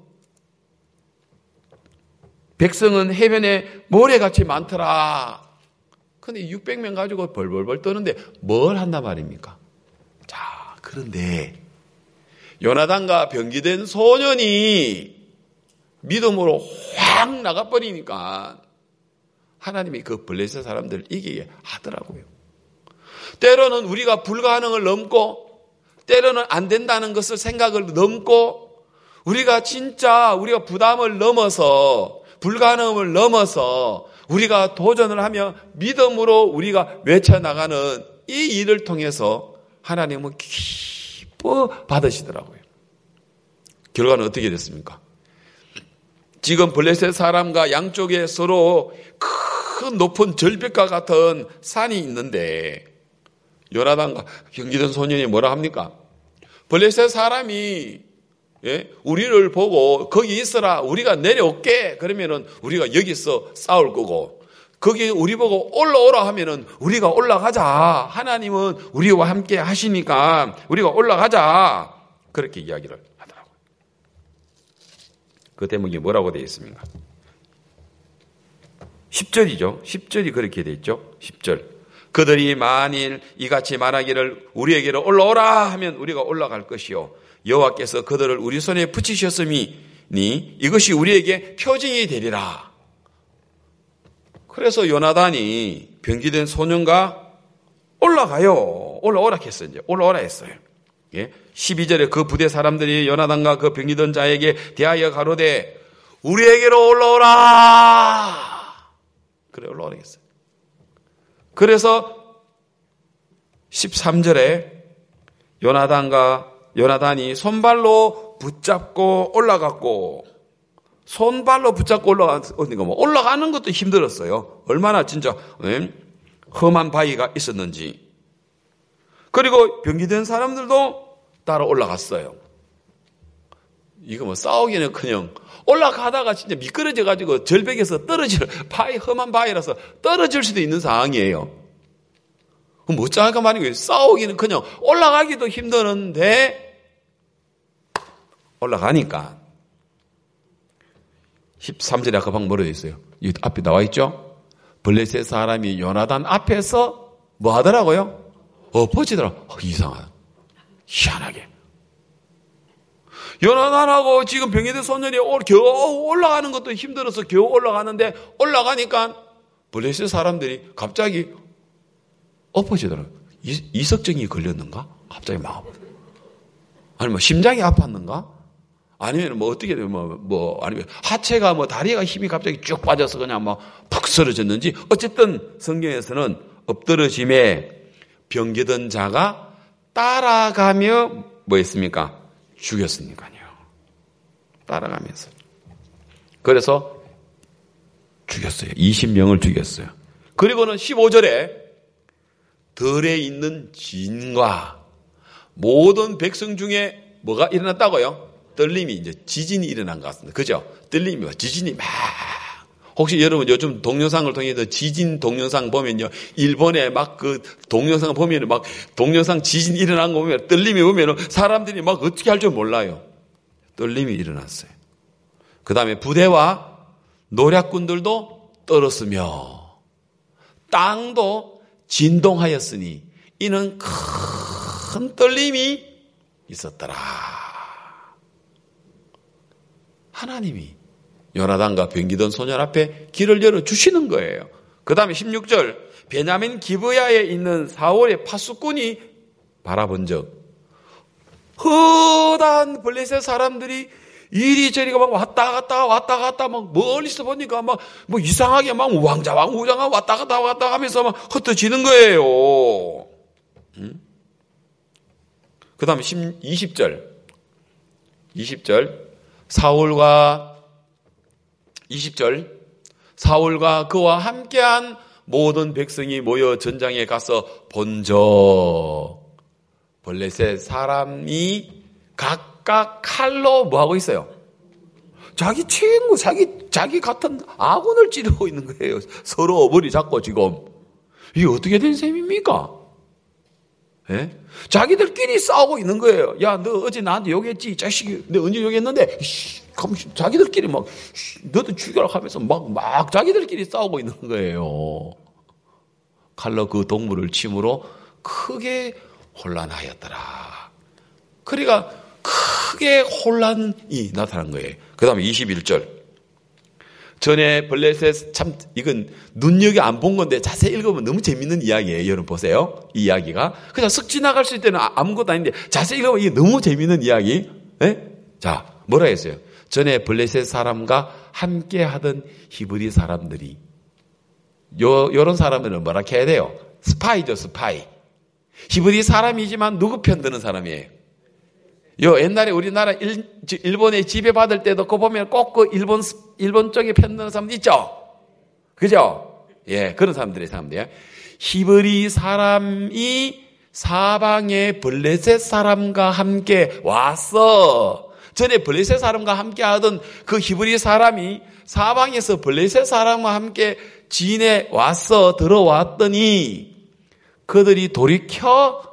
백성은 해변에 모래같이 많더라. 근데 육백 명 가지고 벌벌벌 떠는데 뭘 한단 말입니까? 자, 그런데 요나단과 병기된 소년이 믿음으로 확 나가버리니까 하나님이 그 블레셋 사람들을 이기게 하더라고요. 때로는 우리가 불가능을 넘고 때로는 안 된다는 것을 생각을 넘고 우리가 진짜 우리가 부담을 넘어서 불가능을 넘어서 우리가 도전을 하며 믿음으로 우리가 외쳐나가는 이 일을 통해서 하나님은 기뻐 받으시더라고요. 결과는 어떻게 됐습니까? 지금 블레셋 사람과 양쪽에 서로 큰 높은 절벽과 같은 산이 있는데 요나단과 병기된 소년이 뭐라 합니까? 블레셋 사람이 예? 우리를 보고 거기 있어라, 우리가 내려올게 그러면은 우리가 여기서 싸울 거고, 거기 우리 보고 올라오라 하면은 우리가 올라가자, 하나님은 우리와 함께 하시니까 우리가 올라가자, 그렇게 이야기를 하더라고요. 그 대목이 뭐라고 되어 있습니까? 십 절이죠. 십 절이 그렇게 돼 있죠. 십 절. 그들이 만일 이같이 말하기를 우리에게로 올라오라 하면 우리가 올라갈 것이요 여호와께서 그들을 우리 손에 붙이셨음이니 이것이 우리에게 표징이 되리라. 그래서 요나단이 병기된 소년과 올라가요. 올라오라 했어요. 이제 올라오라 했어요. 예? 십이 절에 그 부대 사람들이 요나단과 그 병기던 자에게 대하여 가로되 우리에게로 올라오라. 그래 올라오라 했어요. 그래서 십삼 절에 요나단과 요나단이 손발로 붙잡고 올라갔고 손발로 붙잡고 올라가니까 뭐 올라가는 것도 힘들었어요. 얼마나 진짜 험한 바위가 있었는지. 그리고 병기된 사람들도 따라 올라갔어요. 이거 뭐 싸우기는커녕 올라가다가 진짜 미끄러져 가지고 절벽에서 떨어질 바위 험한 바위라서 떨어질 수도 있는 상황이에요. 그럼 어쩌니까 말이에요. 싸우기는커녕 올라가기도 힘드는데 올라가니까 십삼 절에 아까 방금 뭐라고 있어요? 이 앞에 나와 있죠? 블레셋 사람이 요나단 앞에서 뭐 하더라고요? 엎어지더라. 어, 이상하다. 희한하게. 요나단하고 지금 병이된 소년이 겨우 올라가는 것도 힘들어서 겨우 올라가는데 올라가니까 블레셋 사람들이 갑자기 엎어지더라고요. 이석증이 걸렸는가? 갑자기 막 아니면 심장이 아팠는가? 아니면 뭐 어떻게 되면 뭐, 뭐 아니면 하체가 뭐 다리가 힘이 갑자기 쭉 빠져서 그냥 막 푹 쓰러졌는지 어쨌든 성경에서는 엎드러짐에 병기던 자가 따라가며 뭐 했습니까? 죽였으니까요. 따라가면서. 그래서 죽였어요. 이십 명을 죽였어요. 그리고는 십오 절에 들에 있는 진과 모든 백성 중에 뭐가 일어났다고요? 떨림이 이제 지진이 일어난 것 같습니다. 그죠? 떨림이 지진이 막 혹시 여러분 요즘 동영상을 통해서 지진 동영상 보면요. 일본에 막 그 동영상 보면 막 동영상 지진 일어난 거 보면 떨림이 보면 사람들이 막 어떻게 할 줄 몰라요. 떨림이 일어났어요. 그 다음에 부대와 노략군들도 떨었으며 땅도 진동하였으니 이는 큰 떨림이 있었더라. 하나님이 요나단과 병기던 소년 앞에 길을 열어주시는 거예요. 그 다음에 십육 절 베냐민 기브야에 있는 사울의 파수꾼이 바라본 적 허다한 블레셋 사람들이 이리저리가 막 왔다 갔다 왔다 갔다 막 멀리서 보니까 막 뭐 이상하게 막 우왕좌왕 우왕좌왕 왔다 갔다 왔다 하면서 막 흩어지는 거예요. 음? 그 다음에 이십 절 이십 절 사울과 이십 절 사울과 그와 함께한 모든 백성이 모여 전장에 가서 본저 블레셋 사람이 각각 칼로 뭐하고 있어요? 자기 친구 자기 자기 같은 아군을 찌르고 있는 거예요. 서로 어버리 잡고 지금 이게 어떻게 된 셈입니까? 예? 자기들끼리 싸우고 있는 거예요. 야, 너 어제 나한테 욕했지? 이 자식이. 내가 언제 욕했는데? 씨, 자기들끼리 막, 너도 죽여라 하면서 막, 막 자기들끼리 싸우고 있는 거예요. 칼로 그 동물을 침으로 크게 혼란하였더라. 그러니까 크게 혼란이 나타난 거예요. 그 다음에 이십일 절. 전에 블레셋 참 이건 눈여겨 안 본 건데 자세히 읽으면 너무 재밌는 이야기예요. 여러분 보세요. 이 이야기가 그냥 쓱 지나갈 수 있을 때는 아무것도 아닌데 자세히 읽으면 이게 너무 재밌는 이야기. 네? 자 뭐라 했어요? 전에 블레셋 사람과 함께 하던 히브리 사람들이 요 요런 사람들은 뭐라 해야 돼요? 스파이죠, 스파이. 히브리 사람이지만 누구 편 드는 사람이에요? 요 옛날에 우리나라 일, 일본에 지배받을 때도 그거 보면 꼭 그 일본, 일본 쪽에 편드는 사람도 있죠? 그죠? 예, 그런 사람들이 사람들이에요. 히브리 사람이 사방의 블레셋 사람과 함께 왔어. 전에 블레셋 사람과 함께 하던 그 히브리 사람이 사방에서 블레셋 사람과 함께 지내 왔어. 들어왔더니 그들이 돌이켜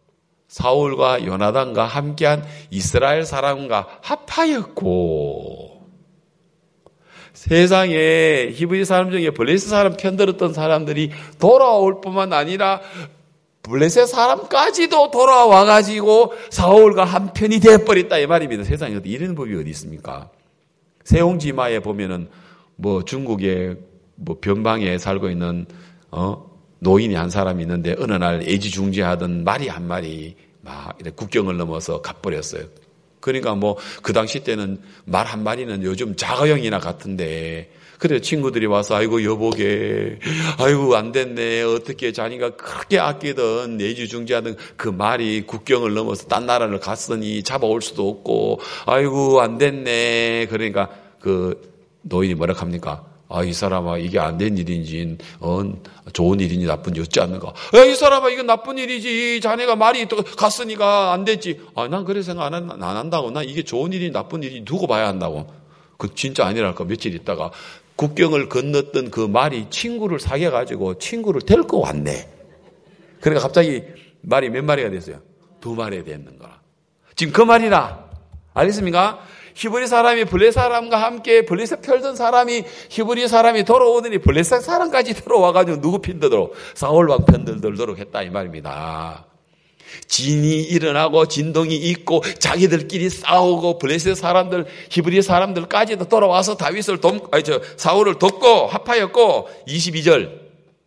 사울과 요나단과 함께한 이스라엘 사람과 합하였고 세상에 히브리 사람 중에 블레셋 사람 편들었던 사람들이 돌아올 뿐만 아니라 블레셋 사람까지도 돌아와가지고 사울과 한편이 되어버렸다 이 말입니다. 세상에 이런 법이 어디 있습니까? 세옹지마에 보면은 뭐 중국의 뭐 변방에 살고 있는 어 노인이 한 사람이 있는데 어느 날 애지중지하던 말이 한 마리 막 이렇게 국경을 넘어서 가버렸어요. 그러니까 뭐 그 당시 때는 말 한 마리는 요즘 자가용이나 같은데 그래 친구들이 와서 아이고 여보게 아이고 안 됐네 어떻게 자기가 그렇게 아끼던 애지중지하던 그 말이 국경을 넘어서 딴 나라를 갔으니 잡아올 수도 없고 아이고 안 됐네. 그러니까 그 노인이 뭐라 합니까? 아, 이 사람아, 이게 안 된 일인지, 어, 좋은 일인지 나쁜 일이 없지 않는가? 야, 이 사람아, 이건 나쁜 일이지. 자네가 말이 또 갔으니까 안 됐지. 아, 난 그래 생각 안, 한, 안 한다고. 난 이게 좋은 일인지 나쁜 일인지 두고 봐야 한다고. 그 진짜 아니랄까. 며칠 있다가 국경을 건넜던 그 말이 친구를 사귀어가지고 친구를 데리고 왔네. 그러니까 갑자기 말이 몇 마리가 됐어요? 두 마리가 됐는 거라. 지금 그 말이라. 알겠습니까? 히브리 사람이 블레셋 사람과 함께 블레셋 펼던 사람이 히브리 사람이 돌아오더니 블레셋 사람까지 들어와가지고 누구 편들도록 사울 왕 편들도록 했다 이 말입니다. 진이 일어나고 진동이 있고 자기들끼리 싸우고 블레셋 사람들 히브리 사람들까지도 돌아와서 다윗을 돕 아니 저 사울을 돕고 합하였고 이십이 절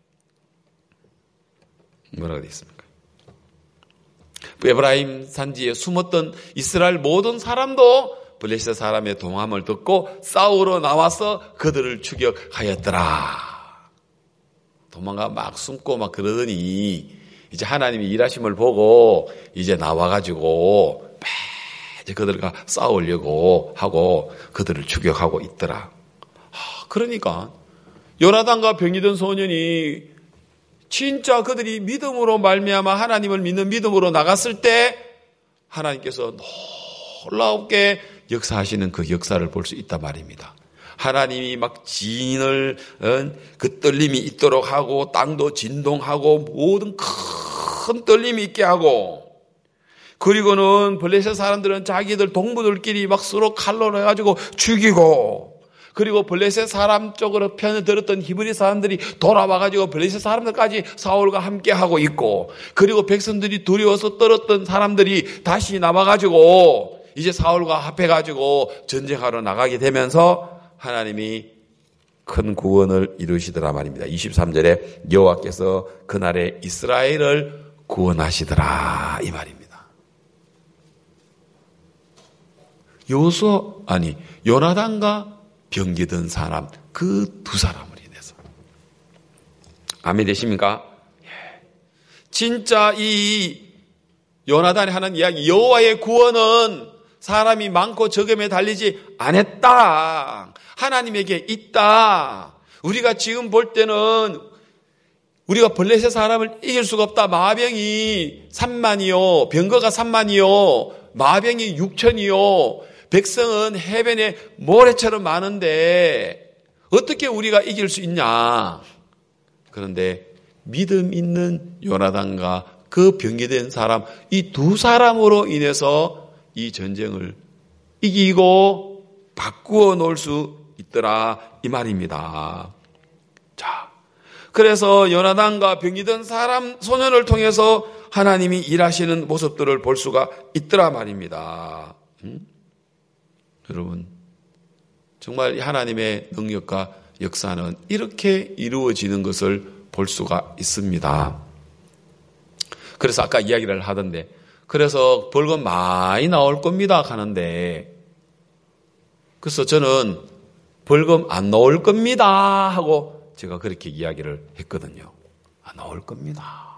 뭐라고 되어 있습니까? 에브라임 산지에 숨었던 이스라엘 모든 사람도 블레셋 사람의 동함을 듣고 싸우러 나와서 그들을 추격하였더라. 도망가 막 숨고 막 그러더니 이제 하나님이 일하심을 보고 이제 나와가지고 이제 그들과 싸우려고 하고 그들을 추격하고 있더라. 그러니까 요나단과 병이던 소년이 진짜 그들이 믿음으로 말미암아 하나님을 믿는 믿음으로 나갔을 때 하나님께서 놀랍게 역사하시는 그 역사를 볼 수 있단 말입니다. 하나님이 막 진을 그 떨림이 있도록 하고 땅도 진동하고 모든 큰 떨림이 있게 하고 그리고는 블레셋 사람들은 자기들 동무들끼리 막 서로 칼로 해가지고 죽이고 그리고 블레셋 사람 쪽으로 편을 들었던 히브리 사람들이 돌아와가지고 블레셋 사람들까지 사울과 함께 하고 있고 그리고 백성들이 두려워서 떨었던 사람들이 다시 남아가지고 이제 사울과 합해가지고 전쟁하러 나가게 되면서 하나님이 큰 구원을 이루시더라 말입니다. 이십삼 절에 여호와께서 그날에 이스라엘을 구원하시더라 이 말입니다. 요소 아니 요나단과 병기던 사람 그 두 사람을 인해서 아멘 되십니까? 진짜 이 요나단이 하는 이야기 여호와의 구원은 사람이 많고 적음에 달리지 않았다. 하나님에게 있다. 우리가 지금 볼 때는 우리가 블레셋 사람을 이길 수가 없다. 마병이 삼만이요. 병거가 삼만이요. 마병이 육천이요. 백성은 해변에 모래처럼 많은데 어떻게 우리가 이길 수 있냐. 그런데 믿음 있는 요나단과 그 병기된 사람 이 두 사람으로 인해서 이 전쟁을 이기고 바꾸어 놓을 수 있더라 이 말입니다. 자, 그래서 요나단과 병기던 사람 소년을 통해서 하나님이 일하시는 모습들을 볼 수가 있더라 말입니다. 음? 여러분 정말 하나님의 능력과 역사는 이렇게 이루어지는 것을 볼 수가 있습니다. 그래서 아까 이야기를 하던데 그래서 벌금 많이 나올 겁니다 하는데 그래서 저는 벌금 안 나올 겁니다 하고 제가 그렇게 이야기를 했거든요. 안 나올 겁니다.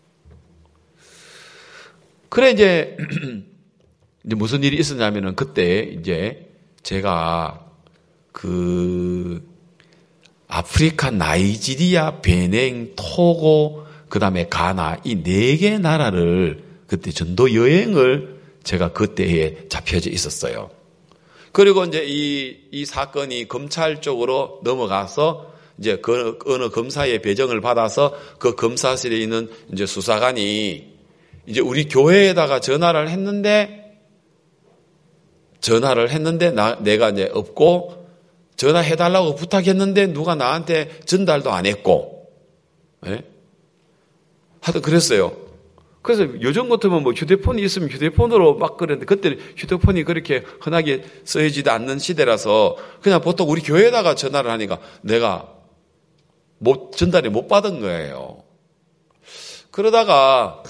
그래 이제 이제 무슨 일이 있었냐면은 그때 이제 제가 그 아프리카 나이지리아, 베냉, 토고 그다음에 가나 이 네 개 나라를 그때 전도 여행을 제가 그때에 잡혀져 있었어요. 그리고 이제 이, 이 사건이 검찰 쪽으로 넘어가서 이제 그 어느 검사의 배정을 받아서 그 검사실에 있는 이제 수사관이 이제 우리 교회에다가 전화를 했는데 전화를 했는데 나, 내가 이제 없고 전화해달라고 부탁했는데 누가 나한테 전달도 안 했고, 예? 하여튼 그랬어요. 그래서 요즘 같으면 뭐 휴대폰이 있으면 휴대폰으로 막 그랬는데 그때는 휴대폰이 그렇게 흔하게 쓰여지지 않는 시대라서 그냥 보통 우리 교회에다가 전화를 하니까 내가 못, 전달이 못 받은 거예요. 그러다가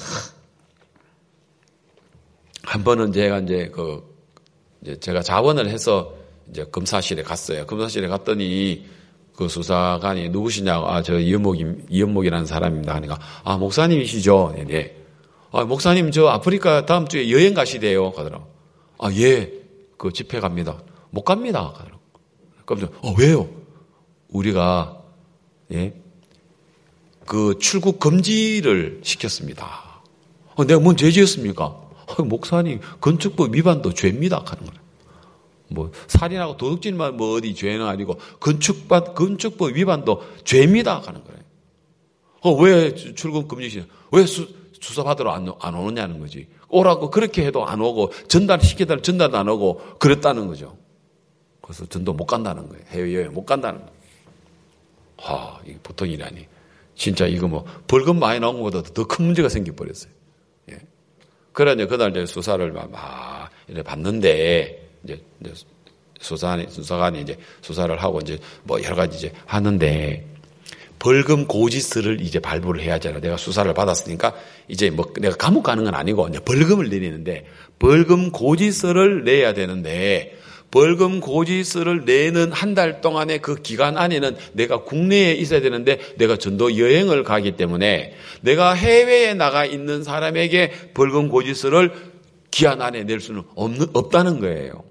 한 번은 제가 이제 그, 이제 제가 자원을 해서 이제 검사실에 갔어요. 검사실에 갔더니 그 수사관이 누구시냐고, 아, 저 이연목이, 이연목이라는 사람입니다. 하니까, 아, 목사님이시죠? 네, 네. 아, 목사님, 저 아프리카 다음 주에 여행 가시대요. 가더라고. 아, 예. 그 집회 갑니다. 못 갑니다. 가더라고. 깜짝, 어, 왜요? 우리가, 예. 그 출국 금지를 시켰습니다. 어, 내가 뭔 죄 지었습니까? 어, 목사님, 건축법 위반도 죄입니다. 하는 거예요. 뭐, 살인하고 도둑질만 뭐 어디 죄는 아니고, 건축법, 건축법 위반도 죄입니다. 하는 거예요. 어, 왜 출국 금지시냐? 왜 수, 수사받으러 안, 안 오느냐는 거지. 오라고 그렇게 해도 안 오고, 전달시켜달라 전달도 안 오고, 그랬다는 거죠. 그래서 전도 못 간다는 거예요. 해외여행 못 간다는 거예요. 하, 이게 보통 일이 아니. 진짜 이거 뭐, 벌금 많이 나온 것보다 더 큰 문제가 생겨버렸어요. 예. 그래, 이제 그날 이제 수사를 막, 막 이렇게 봤는데, 이제, 이제 수사관이, 수사관이 이제 수사를 하고 이제 뭐 여러 가지 이제 하는데, 벌금 고지서를 이제 발부를 해야 하잖아. 내가 수사를 받았으니까 이제 뭐 내가 감옥 가는 건 아니고 이제 벌금을 내리는데, 벌금 고지서를 내야 되는데, 벌금 고지서를 내는 한 달 동안의 그 기간 안에는 내가 국내에 있어야 되는데 내가 전도 여행을 가기 때문에 내가 해외에 나가 있는 사람에게 벌금 고지서를 기한 안에 낼 수는 없는, 없다는 거예요.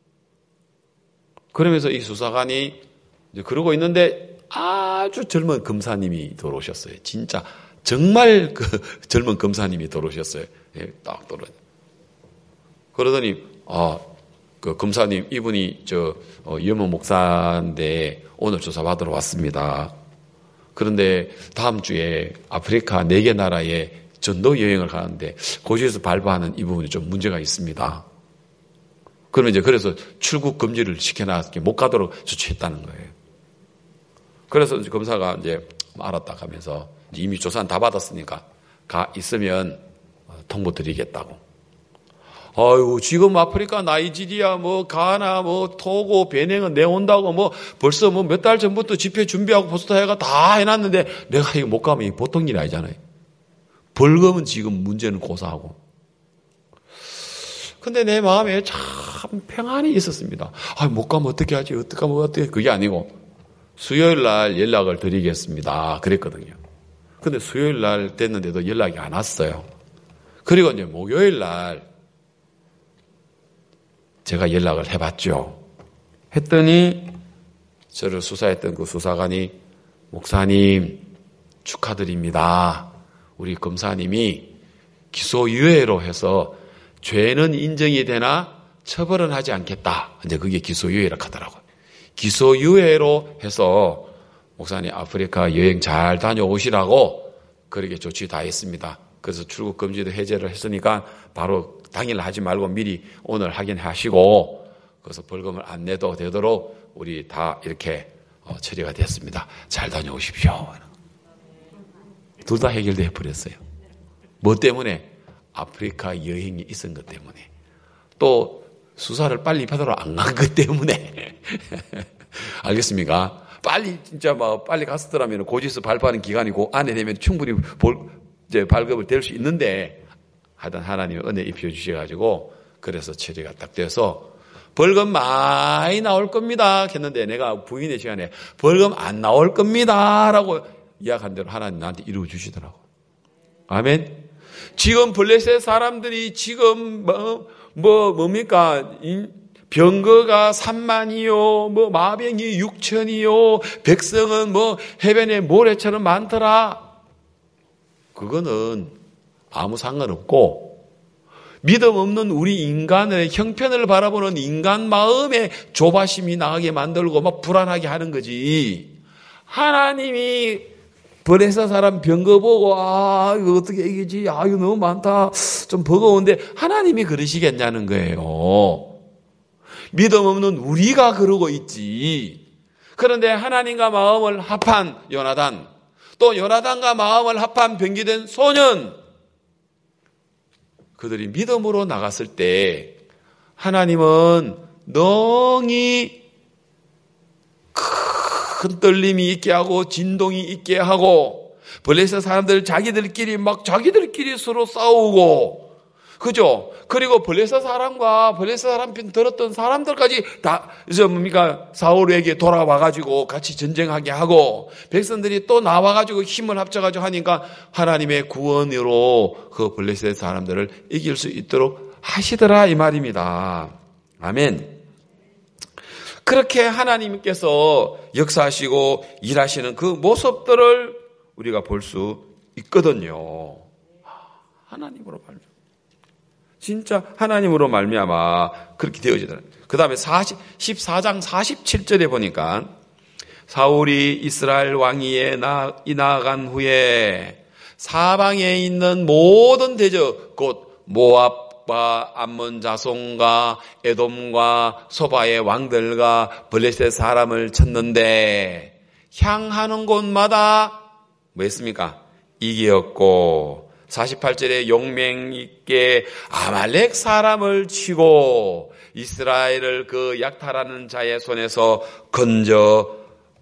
그러면서 이 수사관이 이제 그러고 있는데 아주 젊은 검사님이 들어오셨어요. 진짜 정말 그 젊은 검사님이 들어오셨어요. 예, 딱 들어. 그러더니 아, 그 검사님 이분이 저 어, 이연목 목사인데 오늘 조사 받으러 왔습니다. 그런데 다음 주에 아프리카 네 개 나라에 전도 여행을 가는데 고지에서 발부하는 이 부분이 좀 문제가 있습니다. 그러면 이제 그래서 출국 금지를 시켜놨기 못 가도록 조치했다는 거예요. 그래서 이제 검사가 이제 알았다 하면서 이미 조사는 다 받았으니까 가 있으면 통보 드리겠다고. 아유, 지금 아프리카 나이지리아, 뭐, 가나, 뭐, 토고, 베냉은 내온다고, 뭐, 벌써 뭐 몇 달 전부터 집회 준비하고 포스터해가 다 해놨는데, 내가 이거 못 가면 이게 보통 일이 아니잖아요. 벌금은 지금 문제는 고사하고. 근데 내 마음에 참 평안이 있었습니다. 아, 못 가면 어떻게 하지? 어떻게 하면 어떻게? 그게 아니고, 수요일 날 연락을 드리겠습니다. 그랬거든요. 근데 수요일 날 됐는데도 연락이 안 왔어요. 그리고 이제 목요일 날, 제가 연락을 해봤죠. 했더니 저를 수사했던 그 수사관이 목사님 축하드립니다. 우리 검사님이 기소유예로 해서 죄는 인정이 되나 처벌은 하지 않겠다. 이제 그게 기소유예라고 하더라고요. 기소유예로 해서 목사님 아프리카 여행 잘 다녀오시라고 그렇게 조치 다 했습니다. 그래서 출국 금지도 해제를 했으니까 바로 당일 하지 말고 미리 오늘 확인하시고 그래서 벌금을 안 내도 되도록 우리 다 이렇게 처리가 됐습니다. 잘 다녀오십시오. 둘 다 해결돼 버렸어요. 뭐 때문에? 아프리카 여행이 있은 것 때문에. 또 수사를 빨리 받으러 안 간 것 때문에. 알겠습니까? 빨리 진짜 막 빨리 갔었더라면 고지서 발부하는 기간이 그 안에 되면 충분히 볼, 이제 발급을 될 수 있는데 하여튼 하나님이 은혜 입혀 주셔가지고 그래서 처리가 딱 돼서 벌금 많이 나올 겁니다 했는데 내가 부인의 시간에 벌금 안 나올 겁니다 라고 이야기한 대로 하나님 나한테 이루어 주시더라고. 아멘. 지금 블레셋 사람들이 지금 뭐, 뭐 뭡니까 병거가 삼만이요 뭐 마병이 육천이요 백성은 뭐 해변에 모래처럼 많더라. 그거는 아무 상관없고 믿음 없는 우리 인간의 형편을 바라보는 인간 마음에 조바심이 나게 만들고 막 불안하게 하는 거지. 하나님이 블레셋 사람 병거 보고 아 이거 어떻게 이기지? 아 이거 너무 많다. 좀 버거운데 하나님이 그러시겠냐는 거예요. 믿음 없는 우리가 그러고 있지. 그런데 하나님과 마음을 합한 요나단, 또 요나단과 마음을 합한 병기된 소년, 그들이 믿음으로 나갔을 때 하나님은 능히 큰 떨림이 있게 하고 진동이 있게 하고 블레셋 사람들 자기들끼리 막 자기들끼리 서로 싸우고, 그죠? 그리고 블레셋 사람과 블레셋 사람 편 들었던 사람들까지 다, 저 뭡니까, 사울에게 돌아와가지고 같이 전쟁하게 하고, 백성들이 또 나와가지고 힘을 합쳐가지고 하니까 하나님의 구원으로 그 블레셋 사람들을 이길 수 있도록 하시더라, 이 말입니다. 아멘. 그렇게 하나님께서 역사하시고 일하시는 그 모습들을 우리가 볼 수 있거든요. 하나님으로 말미암아. 진짜 하나님으로 말미암아 그렇게 되어지더라고요. 그 다음에 십사 장 사십칠 절에 보니까 사울이 이스라엘 왕위에 나아간 후에 사방에 있는 모든 대적, 곧 모압과 암몬 자손과 에돔과 소바의 왕들과 블레셋 사람을 쳤는데 향하는 곳마다 뭐 했습니까? 이기었고, 사십팔 절에 용맹 있게 아말렉 사람을 치고 이스라엘을 그 약탈하는 자의 손에서 건져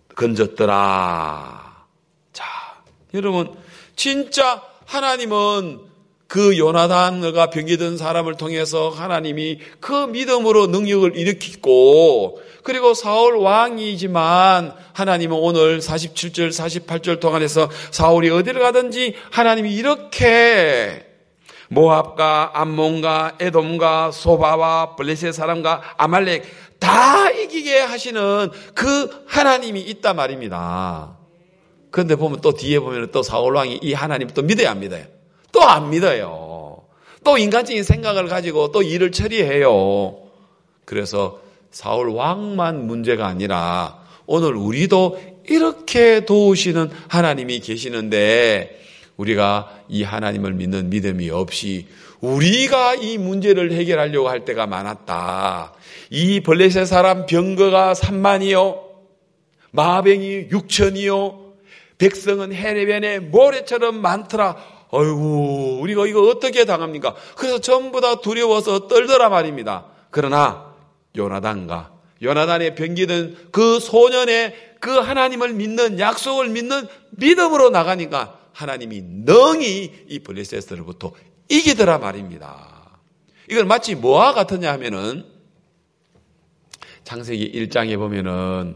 건졌더라. 자, 여러분, 진짜 하나님은 그 요나단과 병기든 사람을 통해서 하나님이 그 믿음으로 능력을 일으키고, 그리고 사울 왕이지만 하나님은 오늘 사십칠 절 사십팔 절 동안에서 사울이 어디를 가든지 하나님이 이렇게 모압과 암몬과 에돔과 소바와 블레셋 사람과 아말렉 다 이기게 하시는 그 하나님이 있단 말입니다. 그런데 보면 또 뒤에 보면 또 사울 왕이 이 하나님을 또 믿어야 안 믿어요? 또 안 믿어요. 또 인간적인 생각을 가지고 또 일을 처리해요. 그래서 사울 왕만 문제가 아니라 오늘 우리도 이렇게 도우시는 하나님이 계시는데 우리가 이 하나님을 믿는 믿음이 없이 우리가 이 문제를 해결하려고 할 때가 많았다. 이 블레셋 사람 병거가 삼만이요, 마병이 육천이요, 백성은 해변에 모래처럼 많더라. 아이고, 우리가 이거 어떻게 당합니까? 그래서 전부 다 두려워서 떨더라 말입니다. 그러나 요나단과 요나단의 병기든 그 소년의 그 하나님을 믿는, 약속을 믿는 믿음으로 나가니까 하나님이 능히 이 블레셋으로부터 이기더라 말입니다. 이건 마치 뭐와 같으냐 하면은 창세기 일 장에 보면은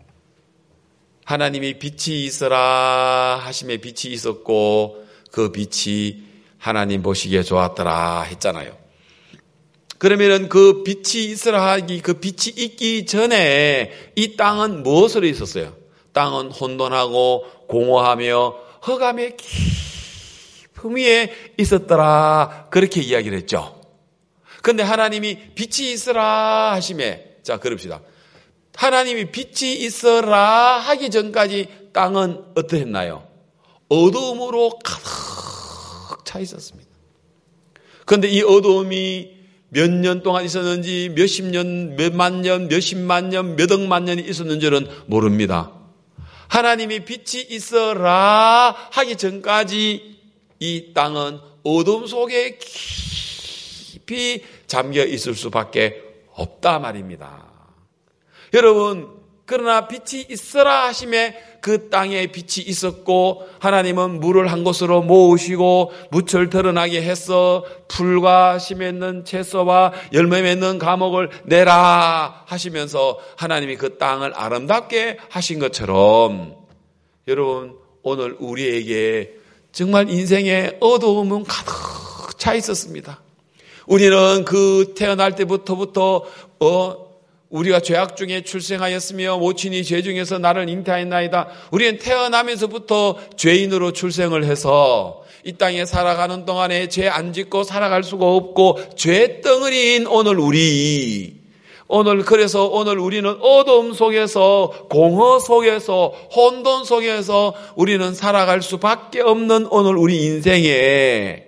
하나님이 빛이 있어라 하심에 빛이 있었고 그 빛이 하나님 보시기에 좋았더라 했잖아요. 그러면은 그 빛이 있으라 하기, 그 빛이 있기 전에 이 땅은 무엇으로 있었어요? 땅은 혼돈하고 공허하며 흑암의 깊음 위에 있었더라. 그렇게 이야기를 했죠. 그런데 하나님이 빛이 있으라 하심에, 자, 그럽시다. 하나님이 빛이 있어라 하기 전까지 땅은 어떠했나요? 어두움으로 가득 차 있었습니다. 그런데 이 어두움이 몇 년 동안 있었는지, 몇십 년, 몇만 년, 몇십만 년, 몇 억만 년이 있었는지는 모릅니다. 하나님이 빛이 있어라 하기 전까지 이 땅은 어둠 속에 깊이 잠겨 있을 수밖에 없다 말입니다. 여러분, 그러나 빛이 있어라 하심에 그 땅에 빛이 있었고 하나님은 물을 한 곳으로 모으시고 무철 드러나게 해서 풀과 씨 맺는 채소와 열매 맺는 과목을 내라 하시면서 하나님이 그 땅을 아름답게 하신 것처럼 여러분, 오늘 우리에게 정말 인생의 어두움은 가득 차 있었습니다. 우리는 그 태어날 때부터부터 어 우리가 죄악 중에 출생하였으며 모친이 죄 중에서 나를 잉태하였나이다. 우리는 태어나면서부터 죄인으로 출생을 해서 이 땅에 살아가는 동안에 죄 안 짓고 살아갈 수가 없고 죄 덩어리인 오늘 우리, 오늘 그래서 오늘 우리는 어둠 속에서, 공허 속에서, 혼돈 속에서 우리는 살아갈 수밖에 없는 오늘 우리 인생에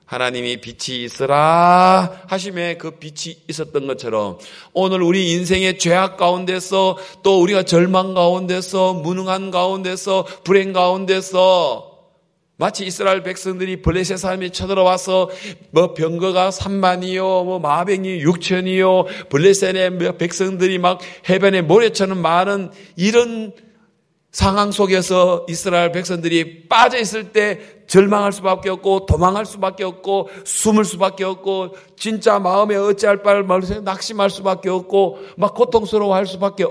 하나님이 빛이 있으라 하심에 그 빛이 있었던 것처럼 오늘 우리 인생의 죄악 가운데서 또 우리가 절망 가운데서 무능한 가운데서 불행 가운데서 마치 이스라엘 백성들이 블레셋 사람이 쳐들어와서 뭐 병거가 삼만이요, 뭐 마병이 육천이요, 블레셋의 백성들이 막 해변에 모래처럼 많은 이런 상황 속에서 이스라엘 백성들이 빠져 있을 때 절망할 수밖에 없고 도망할 수밖에 없고 숨을 수밖에 없고 진짜 마음에 어찌할 바를 모르면서 낙심할 수밖에 없고 막 고통스러워할 수밖에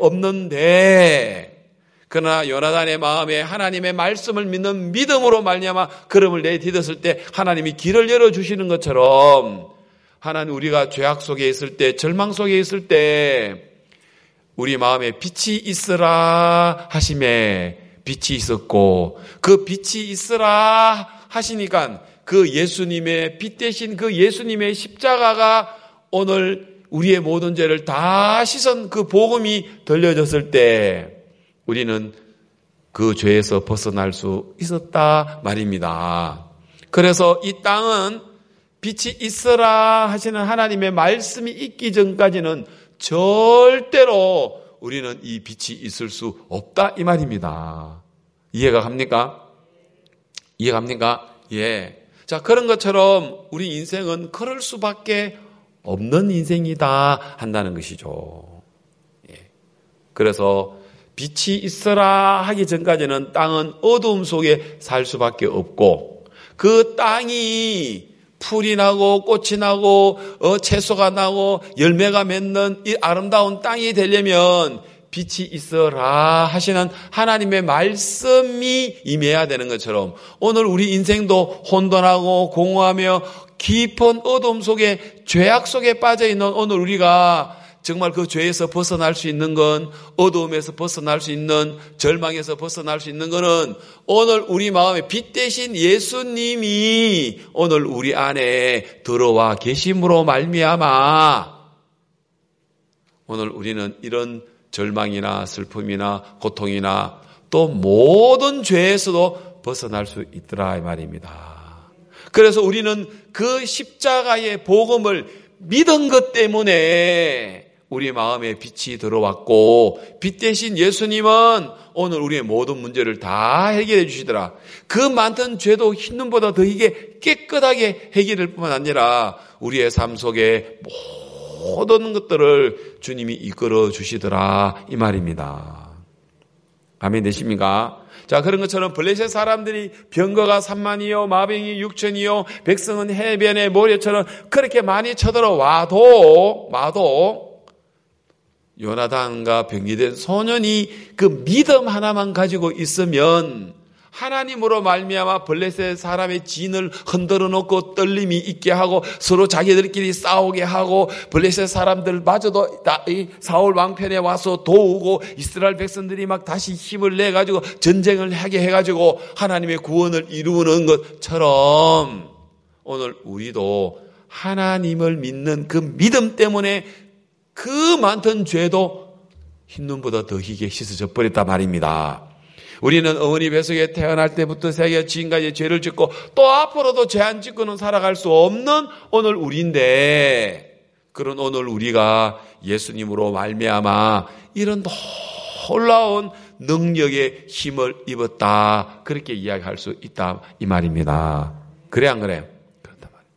없는데 그러나 요나단의 마음에 하나님의 말씀을 믿는 믿음으로 말미암아 걸음을 내디뎠을 때 하나님이 길을 열어주시는 것처럼 하나님 우리가 죄악 속에 있을 때 절망 속에 있을 때 우리 마음에 빛이 있으라 하심에 빛이 있었고 그 빛이 있으라 하시니까 그 예수님의 빛 대신 그 예수님의 십자가가 오늘 우리의 모든 죄를 다 씻은 그 복음이 들려졌을 때 우리는 그 죄에서 벗어날 수 있었다 말입니다. 그래서 이 땅은 빛이 있으라 하시는 하나님의 말씀이 있기 전까지는 절대로 우리는 이 빛이 있을 수 없다 이 말입니다. 이해가 갑니까? 이해가 갑니까? 예. 자, 그런 것처럼 우리 인생은 그럴 수밖에 없는 인생이다 한다는 것이죠. 예. 그래서 빛이 있어라 하기 전까지는 땅은 어두움 속에 살 수밖에 없고 그 땅이 풀이 나고 꽃이 나고 어, 채소가 나고 열매가 맺는 이 아름다운 땅이 되려면 빛이 있어라 하시는 하나님의 말씀이 임해야 되는 것처럼 오늘 우리 인생도 혼돈하고 공허하며 깊은 어둠 속에 죄악 속에 빠져있는 오늘 우리가 정말 그 죄에서 벗어날 수 있는 건 어두움에서 벗어날 수 있는 절망에서 벗어날 수 있는 거는 오늘 우리 마음에 빛 대신 예수님이 오늘 우리 안에 들어와 계심으로 말미암아 오늘 우리는 이런 절망이나 슬픔이나 고통이나 또 모든 죄에서도 벗어날 수 있더라 이 말입니다. 그래서 우리는 그 십자가의 복음을 믿은 것 때문에 우리 마음에 빛이 들어왔고 빛 대신 예수님은 오늘 우리의 모든 문제를 다 해결해 주시더라. 그 많던 죄도 흰눈보다 더 이게 깨끗하게 해결될 뿐만 아니라 우리의 삶 속에 모든 것들을 주님이 이끌어 주시더라 이 말입니다. 아멘 되십니까? 자, 그런 것처럼 블레셋 사람들이 병거가 삼만이요 마병이 육천이요 백성은 해변의 모래처럼 그렇게 많이 쳐들어와도 와도 요나단과 병기된 소년이 그 믿음 하나만 가지고 있으면 하나님으로 말미암아 블레셋 사람의 진을 흔들어 놓고 떨림이 있게 하고 서로 자기들끼리 싸우게 하고 블레셋 사람들마저도 사울 왕편에 와서 도우고 이스라엘 백성들이 막 다시 힘을 내 가지고 전쟁을 하게 해 가지고 하나님의 구원을 이루는 것처럼 오늘 우리도 하나님을 믿는 그 믿음 때문에 그 많던 죄도 흰눈보다 더 희게 씻어져 버렸단 말입니다. 우리는 어머니 뱃속에 태어날 때부터 세계 지금까지 죄를 짓고 또 앞으로도 죄 안 짓고는 살아갈 수 없는 오늘 우리인데 그런 오늘 우리가 예수님으로 말미암아 이런 놀라운 능력의 힘을 입었다 그렇게 이야기할 수 있다 이 말입니다. 그래 안 그래요? 그렇단 말입니다.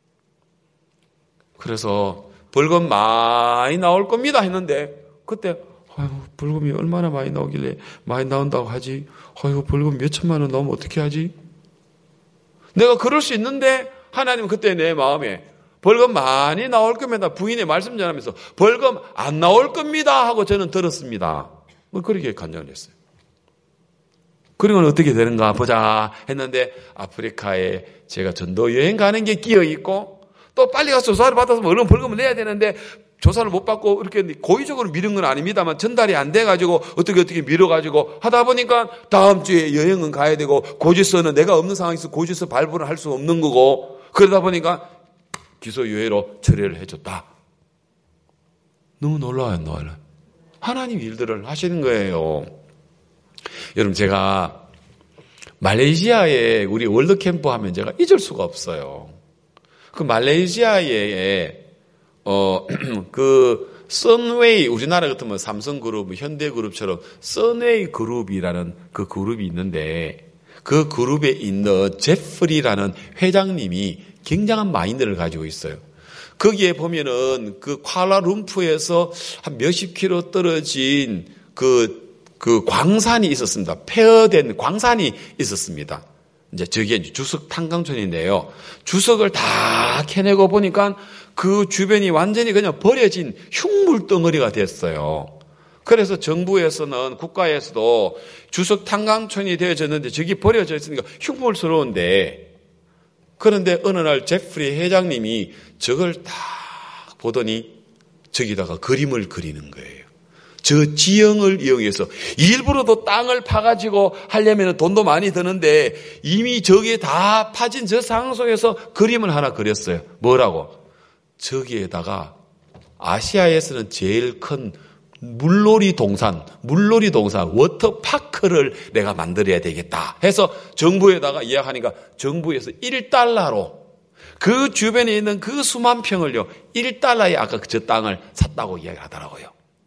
그래서 벌금 많이 나올 겁니다 했는데 그때 아이고, 벌금이 얼마나 많이 나오길래 많이 나온다고 하지? 아이고, 벌금 몇 천만 원 나오면 어떻게 하지? 내가 그럴 수 있는데 하나님은 그때 내 마음에 벌금 많이 나올 겁니다. 부인의 말씀 전하면서 벌금 안 나올 겁니다 하고 저는 들었습니다. 뭐 그렇게 간증을 했어요. 그리고는 어떻게 되는가 보자 했는데 아프리카에 제가 전도 여행 가는 게 끼어 있고 또 빨리 가서 조사를 받아서 얼른 벌금을 내야 되는데 조사를 못 받고 이렇게 고의적으로 미룬 건 아닙니다만 전달이 안 돼가지고 어떻게 어떻게 미뤄가지고 하다 보니까 다음 주에 여행은 가야 되고 고지서는 내가 없는 상황에서 고지서 발부를 할 수 없는 거고 그러다 보니까 기소유예로 처리를 해줬다. 너무 놀라워요. 놀라워요. 하나님 일들을 하시는 거예요. 여러분 제가 말레이시아에 우리 월드캠프 하면 제가 잊을 수가 없어요. 그 말레이시아에 어 그 선웨이, 우리나라 같으면 삼성그룹, 현대그룹처럼 선웨이 그룹이라는 그 그룹이 있는데 그 그룹에 있는 제프리라는 회장님이 굉장한 마인드를 가지고 있어요. 거기에 보면은 그 쿠알라룸푸르에서 한 몇십 킬로 떨어진 그, 그 광산이 있었습니다. 폐허된 광산이 있었습니다. 이제 저게 주석 탄광촌인데요. 주석을 다 캐내고 보니까 그 주변이 완전히 그냥 버려진 흉물 덩어리가 됐어요. 그래서 정부에서는, 국가에서도 주석 탄광촌이 되어졌는데 저기 버려져 있으니까 흉물스러운데, 그런데 어느 날 제프리 회장님이 저걸 딱 보더니 저기다가 그림을 그리는 거예요. 저 지형을 이용해서 일부러도 땅을 파가지고 하려면 돈도 많이 드는데 이미 저기에 다 파진 저 상황 속에서 그림을 하나 그렸어요. 뭐라고? 저기에다가 아시아에서는 제일 큰 물놀이 동산, 물놀이 동산, 워터파크를 내가 만들어야 되겠다 해서 정부에다가 이야기하니까 정부에서 일 달러로 그 주변에 있는 그 수만 평을요, 일 달러에 아까 저 땅을 샀다고 이야기하더라고요.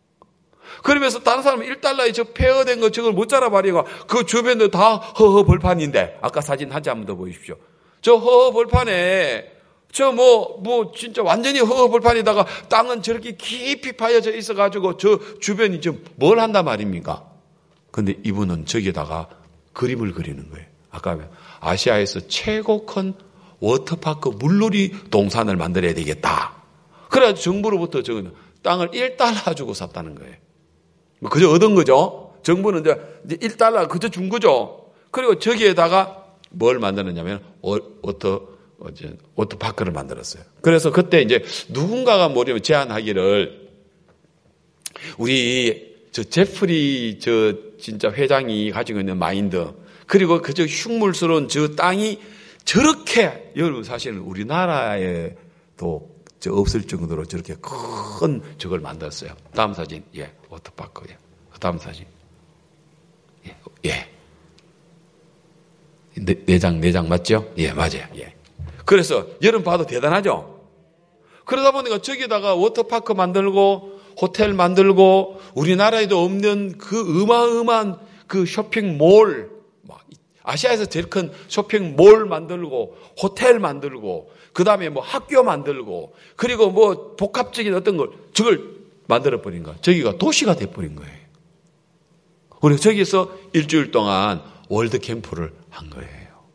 그러면서 다른 사람은 일 달러에 저 폐허된 거 저걸 못 자라버리고 그 주변도 다 허허 벌판인데, 아까 사진 한 장 더 보십시오. 저 허허 벌판에 저 뭐, 뭐, 진짜 완전히 허허벌판에다가 땅은 저렇게 깊이 파여져 있어가지고 저 주변이 좀 뭘 한단 말입니까? 근데 이분은 저기에다가 그림을 그리는 거예요. 아까 아시아에서 최고 큰 워터파크 물놀이 동산을 만들어야 되겠다. 그래서 정부로부터 저거는 땅을 일 달러 주고 샀다는 거예요. 그저 얻은 거죠. 정부는 이제 일 달러 그저 준 거죠. 그리고 저기에다가 뭘 만드느냐면 워터 어제 워터파크를 만들었어요. 그래서 그때 이제 누군가가 뭐냐면 제안하기를, 우리 저 제프리 저 진짜 회장이 가지고 있는 마인드, 그리고 그저 흉물스러운 저 땅이 저렇게, 여러분 사실은 우리나라에도 저 없을 정도로 저렇게 큰 저걸 만들었어요. 다음 사진, 예, 워터파크, 예. 다음 사진, 예, 예. 네, 네 장, 네 장 맞죠? 예, 맞아요, 예. 그래서 여러분 봐도 대단하죠? 그러다 보니까 저기다가 워터파크 만들고 호텔 만들고 우리나라에도 없는 그 어마어마한 그 쇼핑몰, 아시아에서 제일 큰 쇼핑몰 만들고 호텔 만들고 그 다음에 뭐 학교 만들고 그리고 뭐 복합적인 어떤 걸 저걸 만들어버린 거야. 저기가 도시가 돼버린 거예요. 우리가 저기서 일주일 동안 월드 캠프를 한 거예요.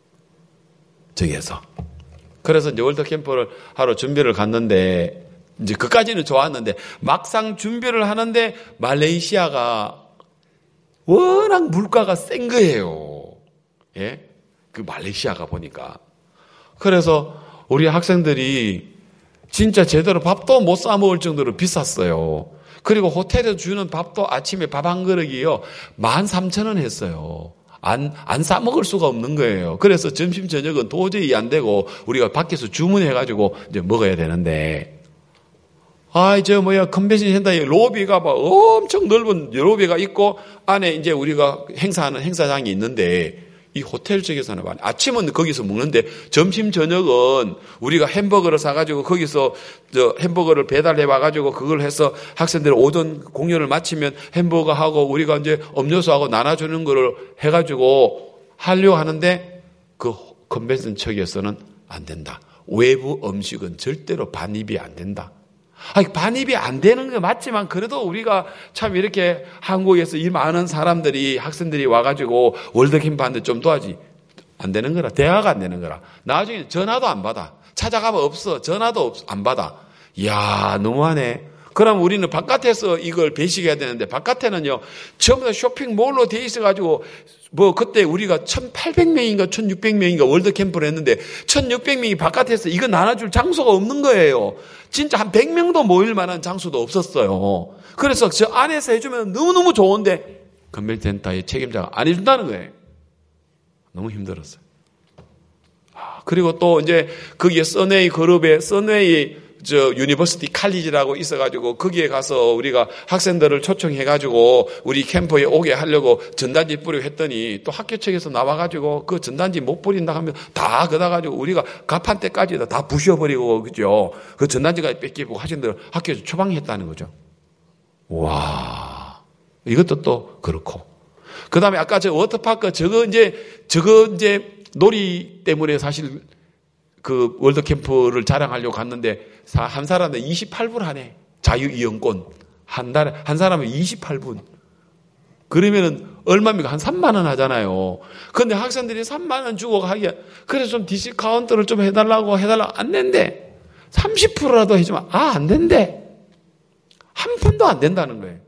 저기에서. 그래서 이제 월드 캠프를 하러 준비를 갔는데, 이제 그까지는 좋았는데, 막상 준비를 하는데, 말레이시아가 워낙 물가가 센 거예요. 예? 그 말레이시아가 보니까. 그래서 우리 학생들이 진짜 제대로 밥도 못 사 먹을 정도로 비쌌어요. 그리고 호텔에서 주는 밥도 아침에 밥 한 그릇이요, 만 삼천 원 했어요. 안, 안 싸먹을 수가 없는 거예요. 그래서 점심, 저녁은 도저히 안 되고, 우리가 밖에서 주문해가지고 이제 먹어야 되는데, 아, 저 뭐야, 컨벤션 센터에 로비가 막 엄청 넓은 로비가 있고, 안에 이제 우리가 행사하는 행사장이 있는데, 이 호텔 쪽에서는 많이, 아침은 거기서 먹는데, 점심, 저녁은 우리가 햄버거를 사가지고 거기서 저 햄버거를 배달해 와가지고 그걸 해서 학생들 오전 공연을 마치면 햄버거하고 우리가 이제 음료수하고 나눠주는 거를 해가지고 하려고 하는데, 그 컨벤션 측에서는 안 된다. 외부 음식은 절대로 반입이 안 된다. 아니, 반입이 안 되는 게 맞지만 그래도 우리가 참 이렇게 한국에서 이 많은 사람들이, 학생들이 와가지고 월드캠프 하는데 좀 도와지. 안 되는 거라. 대화가 안 되는 거라. 나중에 전화도 안 받아. 찾아가면 없어. 전화도 없, 안 받아. 이야, 너무하네. 그럼 우리는 바깥에서 이걸 배식해야 되는데, 바깥에는요, 전부 다 쇼핑몰로 돼 있어가지고, 뭐, 그때 우리가 천팔백 명인가 천육백 명인가 월드캠프를 했는데, 천육백 명이 바깥에서 이거 나눠줄 장소가 없는 거예요. 진짜 한 백 명도 모일 만한 장소도 없었어요. 그래서 저 안에서 해주면 너무너무 좋은데, 컨벤센터의 책임자가 안 해준다는 거예요. 너무 힘들었어요. 그리고 또 이제 거기에 써네이 그룹에 써네이 저 유니버시티 칼리지라고 있어가지고 거기에 가서 우리가 학생들을 초청해가지고 우리 캠프에 오게 하려고 전단지 뿌리고 했더니 또 학교 측에서 나와가지고 그 전단지 못 뿌린다 하면 다 걷어가지고 우리가 갑판 때까지 다 부셔버리고 그죠? 그 전단지가 뺏기고 학생들 학교에서 처방했다는 거죠. 와, 이것도 또 그렇고. 그 다음에 아까 저 워터파크 저거 이제 저거 이제 놀이 때문에 사실 그 월드 캠프를 자랑하려고 갔는데 한 사람은 이십팔 분 하네. 자유이용권. 한 달에, 한 사람은 이십팔 분. 그러면은 얼마입니까? 한 삼만 원 하잖아요. 근데 학생들이 삼만 원 주고 가기에 그래서 좀 디스카운트를 좀 해달라고 해달라고 안 된대. 삼십 퍼센트라도 해주면 아, 안 된대. 한 푼도 안 된다는 거예요.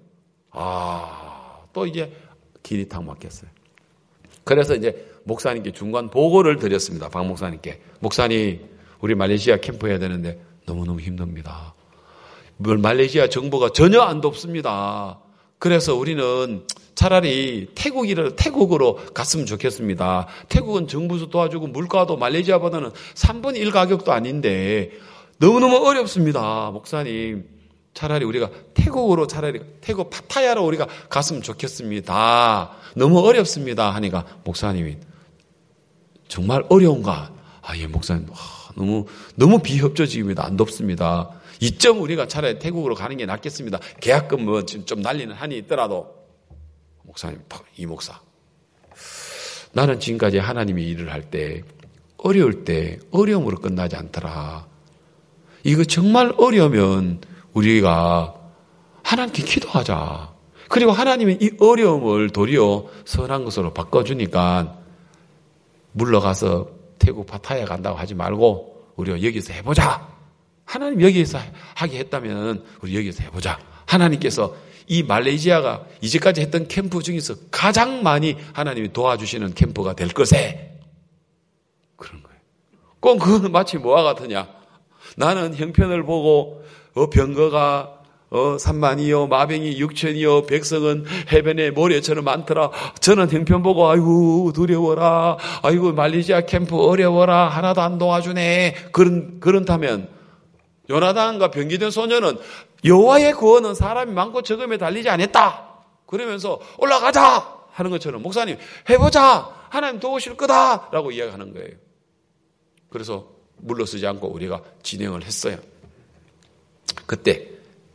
아, 또 이게 길이 탁 막혔어요. 그래서 이제 목사님께 중간 보고를 드렸습니다. 박 목사님께. 목사님, 우리 말레이시아 캠프 해야 되는데 너무너무 힘듭니다. 말레이시아 정부가 전혀 안 돕습니다. 그래서 우리는 차라리 태국이를, 태국으로 갔으면 좋겠습니다. 태국은 정부에서 도와주고 물가도 말레이시아보다는 삼분의 일 가격도 아닌데 너무너무 어렵습니다. 목사님, 차라리 우리가 태국으로 차라리 태국 파타야로 우리가 갔으면 좋겠습니다. 너무 어렵습니다. 하니까 목사님이 정말 어려운가? 아, 예, 목사님. 아, 너무, 너무 비협조적입니다. 안 돕습니다. 이점 우리가 차라리 태국으로 가는 게 낫겠습니다. 계약금 뭐 좀 날리는 한이 있더라도. 목사님, 이 목사. 나는 지금까지 하나님이 일을 할 때, 어려울 때, 어려움으로 끝나지 않더라. 이거 정말 어려우면 우리가 하나님께 기도하자. 그리고 하나님이 이 어려움을 도리어 선한 것으로 바꿔주니까 물러가서 태국 파타야 간다고 하지 말고 우리가 여기서 해보자. 하나님 여기에서 하게 했다면 우리 여기서 해보자. 하나님께서 이 말레이시아가 이제까지 했던 캠프 중에서 가장 많이 하나님이 도와주시는 캠프가 될 것에 그런 거예요. 꼭 그거는 마치 뭐와 같으냐. 나는 형편을 보고 어, 병거가 어, 삼만이요, 마병이 육천이요, 백성은 해변에 모래처럼 많더라. 저는 형편 보고, 아이고, 두려워라. 아이고, 말레이시아 캠프 어려워라. 하나도 안 도와주네. 그런, 그렇다면, 요나단과 병기된 소녀는 여호와의 구원은 사람이 많고 적음에 달리지 않았다. 그러면서 올라가자! 하는 것처럼, 목사님, 해보자! 하나님 도우실 거다! 라고 이야기하는 거예요. 그래서 물러서지 않고 우리가 진행을 했어요. 그때,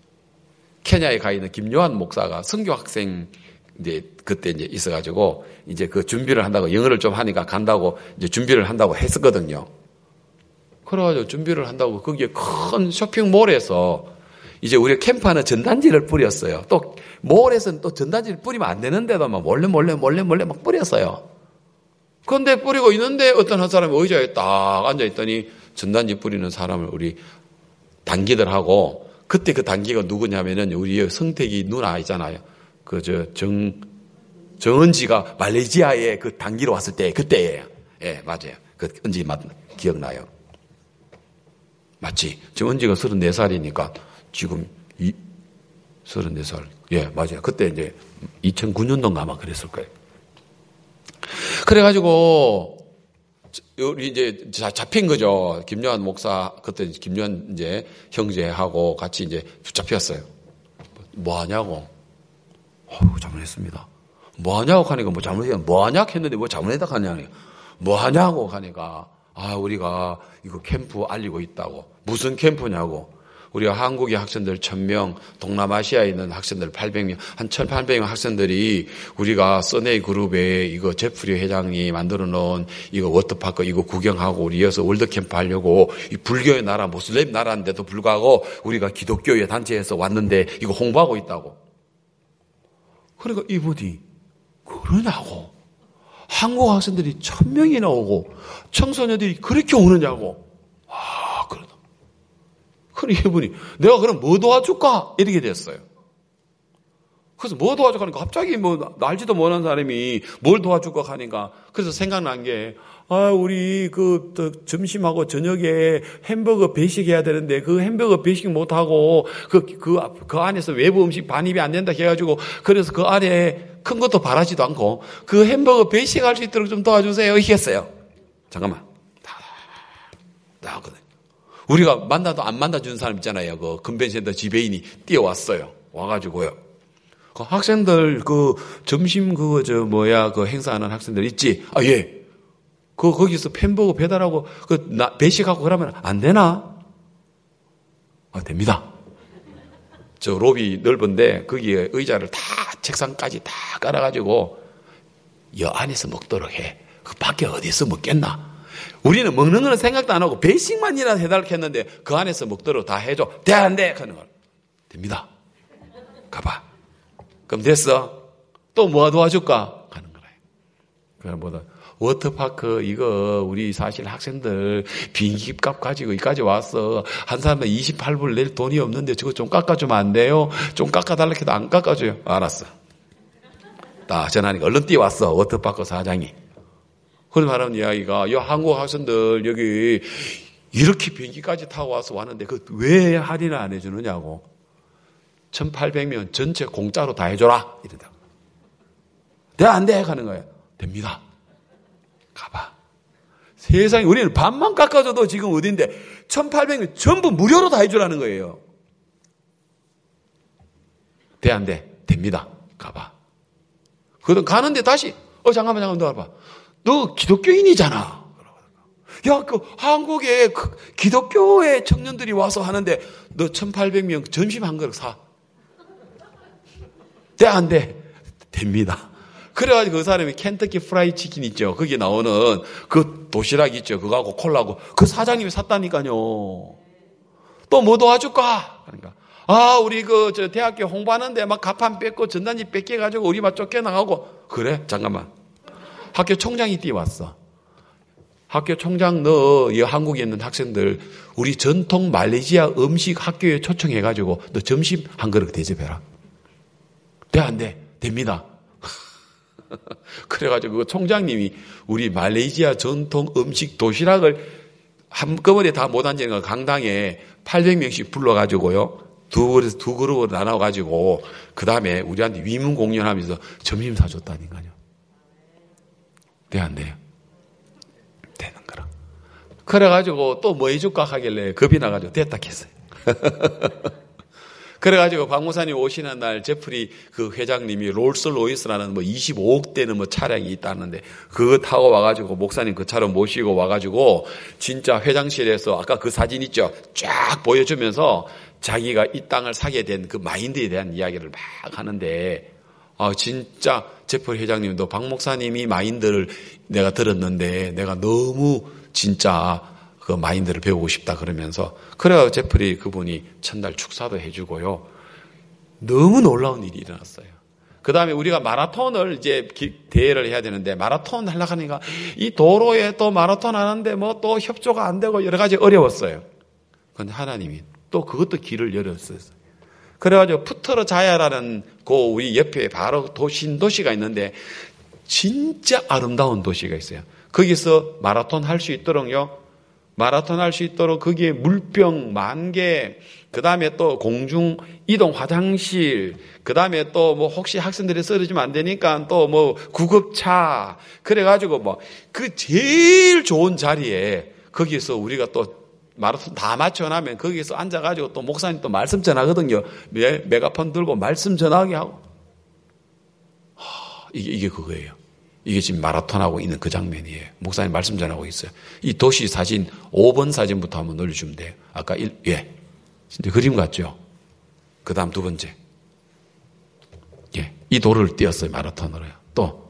케냐에 가 있는 김요한 목사가 선교 학생 이제 그때 이제 있어가지고 이제 그 준비를 한다고 영어를 좀 하니까 간다고 이제 준비를 한다고 했었거든요. 그래가지고 준비를 한다고 거기에 큰 쇼핑몰에서 이제 우리 캠프하는 전단지를 뿌렸어요. 또 몰에서는 또 전단지를 뿌리면 안 되는데도 막 몰래 몰래 몰래 몰래 막 뿌렸어요. 그런데 뿌리고 있는데 어떤 한 사람이 의자에 딱 앉아 있더니 전단지 뿌리는 사람을 우리 단기들하고 그때 그 단기가 누구냐면은 우리 성택이 누나 있잖아요. 그 저 정 정은지가 말레이시아에 그 단기로 왔을 때 그때예요. 예, 맞아요. 그 은지 맞 기억나요. 맞지? 정은지가 서른네 살이니까 지금 이 서른네 살. 예, 맞아요. 그때 이제 이천구 년도인가 아마 그랬을 거예요. 그래가지고 우리 이제 잡힌 거죠. 김요한 목사 그때 김요한 이제 형제하고 같이 이제 붙잡혔어요. 뭐 하냐고. 어휴, 잘못했습니다. 뭐 하냐고 하니까 뭐 잘못했냐. 뭐 하냐고 했는데 뭐 잘못했다 하냐. 뭐 하냐고 하니까 아, 우리가 이거 캠프 알리고 있다고. 무슨 캠프냐고. 우리가 한국의 학생들 천 명, 동남아시아에 있는 학생들 팔백 명, 한 천팔백 명 학생들이 우리가 써네이 그룹에 이거 제프리 회장이 만들어 놓은 이거 워터파크 이거 구경하고 우리 이어서 월드캠프 하려고 이 불교의 나라, 모슬렘 나라인데도 불구하고 우리가 기독교의 단체에서 왔는데 이거 홍보하고 있다고. 그러니까 이분이 그러냐고. 한국 학생들이 천 명이나 오고 청소년들이 그렇게 오느냐고. 아, 그러다. 그러니 이분이 내가 그럼 뭐 도와줄까? 이렇게 됐어요. 그래서 뭐 도와줄까 하니까 갑자기 뭐 알지도 못한 사람이 뭘 도와줄까 하니까 그래서 생각난 게 아, 우리 그 점심하고 저녁에 햄버거 배식해야 되는데 그 햄버거 배식 못하고 그, 그, 그 안에서 외부 음식 반입이 안 된다 해가지고 그래서 그 안에 큰 것도 바라지도 않고 그 햄버거 배식할 수 있도록 좀 도와주세요. 이랬어요. 잠깐만. 나왔거든요. 우리가 만나도 안 만나준 사람 있잖아요. 그 컨벤션센터 지배인이 뛰어왔어요. 와가지고요. 그 학생들 그 점심 그거 저 뭐야 그 행사하는 학생들 있지? 아 예. 그 거기서 햄버거 배달하고 그 나 배식하고 그러면 안 되나? 아 됩니다. 저 로비 넓은데 거기에 의자를 다 책상까지 다 깔아가지고 여 안에서 먹도록 해. 그 밖에 어디서 먹겠나? 우리는 먹는 거는 생각도 안 하고 배식만이라도 해달라고 했는데 그 안에서 먹도록 다 해줘. 돼 안 돼? 하는 걸. 됩니다. 가봐. 그럼 됐어. 또 뭐 도와줄까? 하는 거예요. 그럼 뭐다. 워터파크 이거 우리 사실 학생들 비행기값 가지고 여기까지 왔어. 한 사람은 이십팔 불 낼 돈이 없는데 저거 좀 깎아주면 안 돼요? 좀 깎아달라고 해도 안 깎아줘요. 알았어. 딱 전화하니까 얼른 뛰어왔어. 워터파크 사장이. 그래서 말하는 이야기가 야 한국 학생들 여기 이렇게 비행기까지 타고 와서 왔는데 그 왜 할인을 안 해주느냐고. 천팔백 명 전체 공짜로 다 해줘라. 이러다. 돼 안 돼? 하는 거예요. 됩니다. 가봐. 세상에 우리는 반만 깎아줘도 지금 어딘데 천팔백 명 전부 무료로 다 해주라는 거예요. 돼 안 돼? 됩니다. 가봐. 그러다 가는데 다시 어 잠깐만 잠깐만 너 봐봐. 너 기독교인이잖아. 야, 그 한국에 그 기독교의 청년들이 와서 하는데 너 천팔백 명 점심 한 그릇 사. 돼 안 돼? 됩니다. 그래가지고 그 사람이 켄터키 프라이 치킨 있죠. 거기 나오는 그 도시락 있죠. 그거하고 콜라하고 그 사장님이 샀다니까요. 또 뭐 도와줄까? 그러니까 아 우리 그 저 대학교 홍보하는데 막 가판 뺏고 전단지 뺏겨가지고 우리 막 쫓겨나가고 그래? 잠깐만. 학교 총장이 뛰어왔어. 학교 총장 너 이 한국에 있는 학생들 우리 전통 말레이시아 음식 학교에 초청해가지고 너 점심 한 그릇 대접해라. 돼 안 돼? 됩니다. 그래가지고 그 총장님이 우리 말레이시아 전통 음식 도시락을 한꺼번에 다 못 앉는 강당에 팔백 명씩 불러가지고요. 두 그릇, 두 그릇으로 나눠가지고 그 다음에 우리한테 위문 공연하면서 점심 사줬다니까요. 돼 안 돼요? 되는 거라. 그래가지고 또 뭐 해줄까 하길래 겁이 나가지고 됐다 했어요. 그래가지고 박 목사님 오시는 날 제프리 그 회장님이 롤스로이스라는 뭐 이십오억 대는 뭐 차량이 있다는데 그거 타고 와가지고 목사님 그 차로 모시고 와가지고 진짜 회장실에서 아까 그 사진 있죠? 쫙 보여주면서 자기가 이 땅을 사게 된 그 마인드에 대한 이야기를 막 하는데 아 진짜 제프리 회장님도 박 목사님이 마인드를 내가 들었는데 내가 너무 진짜 그 마인드를 배우고 싶다 그러면서 그래서 제프리 그분이 첫날 축사도 해주고요. 너무 놀라운 일이 일어났어요. 그 다음에 우리가 마라톤을 이제 대회를 해야 되는데 마라톤 하려고 하니까 이 도로에 또 마라톤 하는데 뭐 또 협조가 안 되고 여러 가지 어려웠어요. 그런데 하나님이 또 그것도 길을 열었어요. 그래가지고 푸터르 자야라는 그 우리 옆에 바로 도 신도시가 있는데 진짜 아름다운 도시가 있어요. 거기서 마라톤 할 수 있도록요. 마라톤 할 수 있도록 거기에 물병 만 개, 그 다음에 또 공중 이동 화장실, 그 다음에 또 뭐 혹시 학생들이 쓰러지면 안 되니까 또 뭐 구급차, 그래가지고 뭐 그 제일 좋은 자리에 거기서 우리가 또 마라톤 다 맞춰나면 거기서 앉아가지고 또 목사님 또 말씀 전하거든요. 메가폰 들고 말씀 전하게 하고. 하, 이게, 이게 그거예요. 이게 지금 마라톤하고 있는 그 장면이에요. 목사님 말씀 전하고 있어요. 이 도시 사진 오 번 사진부터 한번 올려주면 돼요. 아까 일, 예. 진짜 그림 같죠? 그 다음 두 번째. 예. 이 도로를 뛰었어요. 마라톤으로요. 또.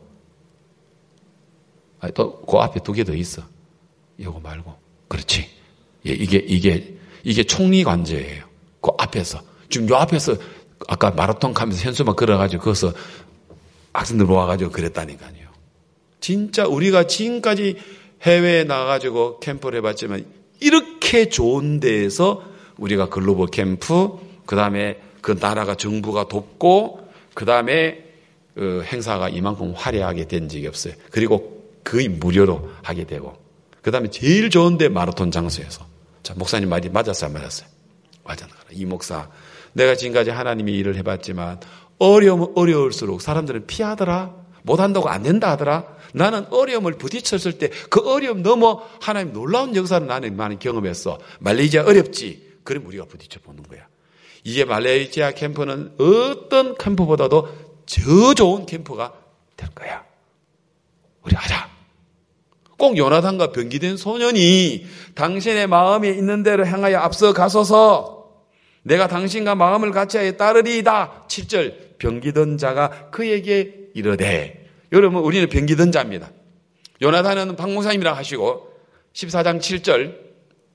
아니, 또, 그 앞에 두 개 더 있어. 이거 말고. 그렇지. 예, 이게, 이게, 이게 총리관제예요. 그 앞에서. 지금 요 앞에서 아까 마라톤 가면서 현수막 걸어가지고 거기서 학생들 모아가지고 그랬다니까요. 진짜 우리가 지금까지 해외에 나가가지고 캠프를 해봤지만 이렇게 좋은 데에서 우리가 글로벌 캠프, 그 다음에 그 나라가 정부가 돕고, 그 다음에 그 행사가 이만큼 화려하게 된 적이 없어요. 그리고 거의 무료로 하게 되고, 그 다음에 제일 좋은데 마라톤 장소에서. 자, 목사님 말이 맞았어요, 안 맞았어요? 맞았나? 이 목사. 내가 지금까지 하나님의 일을 해봤지만 어려우면 어려울수록 사람들은 피하더라. 못한다고 안 된다 하더라. 나는 어려움을 부딪혔을 때 그 어려움 넘어 하나님 놀라운 역사를 나는 많이 경험했어. 말레이시아 어렵지. 그럼 우리가 부딪혀 보는 거야. 이제 말레이시아 캠프는 어떤 캠프보다도 더 좋은 캠프가 될 거야. 우리 하자. 꼭 요나단과 병기된 소년이 당신의 마음에 있는 대로 행하여 앞서 가소서. 내가 당신과 마음을 같이 하여 따르리이다. 칠 절 병기던 자가 그에게 이르되. 여러분 우리는 병기던 자입니다. 요나단은 박목사님이라 하시고 십사 장 칠 절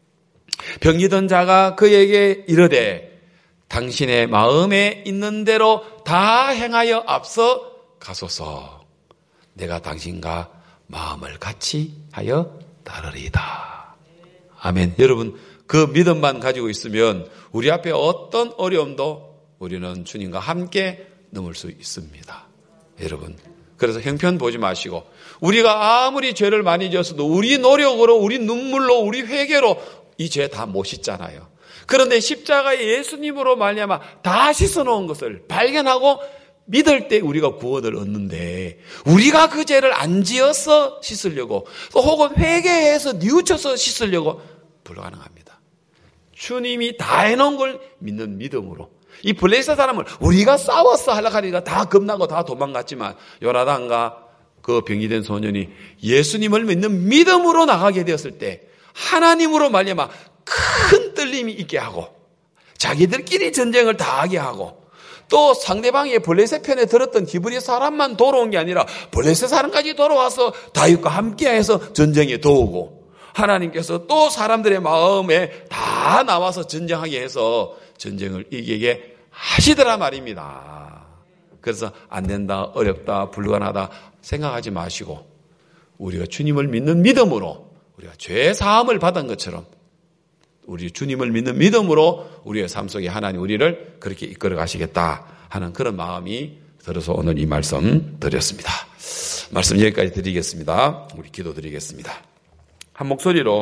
병기던 자가 그에게 이르되 당신의 마음에 있는 대로 다 행하여 앞서 가소서. 내가 당신과 마음을 같이 하여 따르리이다. 아멘. 여러분 그 믿음만 가지고 있으면 우리 앞에 어떤 어려움도 우리는 주님과 함께 넘을 수 있습니다. 여러분 그래서 형편 보지 마시고 우리가 아무리 죄를 많이 지었어도 우리 노력으로 우리 눈물로 우리 회개로 이 죄 다 못 씻잖아요. 그런데 십자가의 예수님으로 말미암아 다 씻어놓은 것을 발견하고 믿을 때 우리가 구원을 얻는데 우리가 그 죄를 안 지어서 씻으려고 또 혹은 회개해서 뉘우쳐서 씻으려고 불가능합니다. 주님이 다 해놓은 걸 믿는 믿음으로. 이 블레셋 사람을 우리가 싸웠어 하려고 하니까 다 겁나고 다 도망갔지만 요나단과 그 병이된 소년이 예수님을 믿는 믿음으로 나가게 되었을 때 하나님으로 말미암아 큰 떨림이 있게 하고 자기들끼리 전쟁을 다 하게 하고 또 상대방의 블레셋 편에 들었던 히브리 사람만 돌아온 게 아니라 블레셋 사람까지 돌아와서 다윗과 함께해서 전쟁에 도우고 하나님께서 또 사람들의 마음에 다 나와서 전쟁하게 해서 전쟁을 이기게 하시더라 말입니다. 그래서 안 된다, 어렵다, 불가능하다 생각하지 마시고 우리가 주님을 믿는 믿음으로 우리가 죄 사함을 받은 것처럼 우리 주님을 믿는 믿음으로 우리의 삶 속에 하나님 우리를 그렇게 이끌어 가시겠다 하는 그런 마음이 들어서 오늘 이 말씀 드렸습니다. 말씀 여기까지 드리겠습니다. 우리 기도 드리겠습니다. 한 목소리로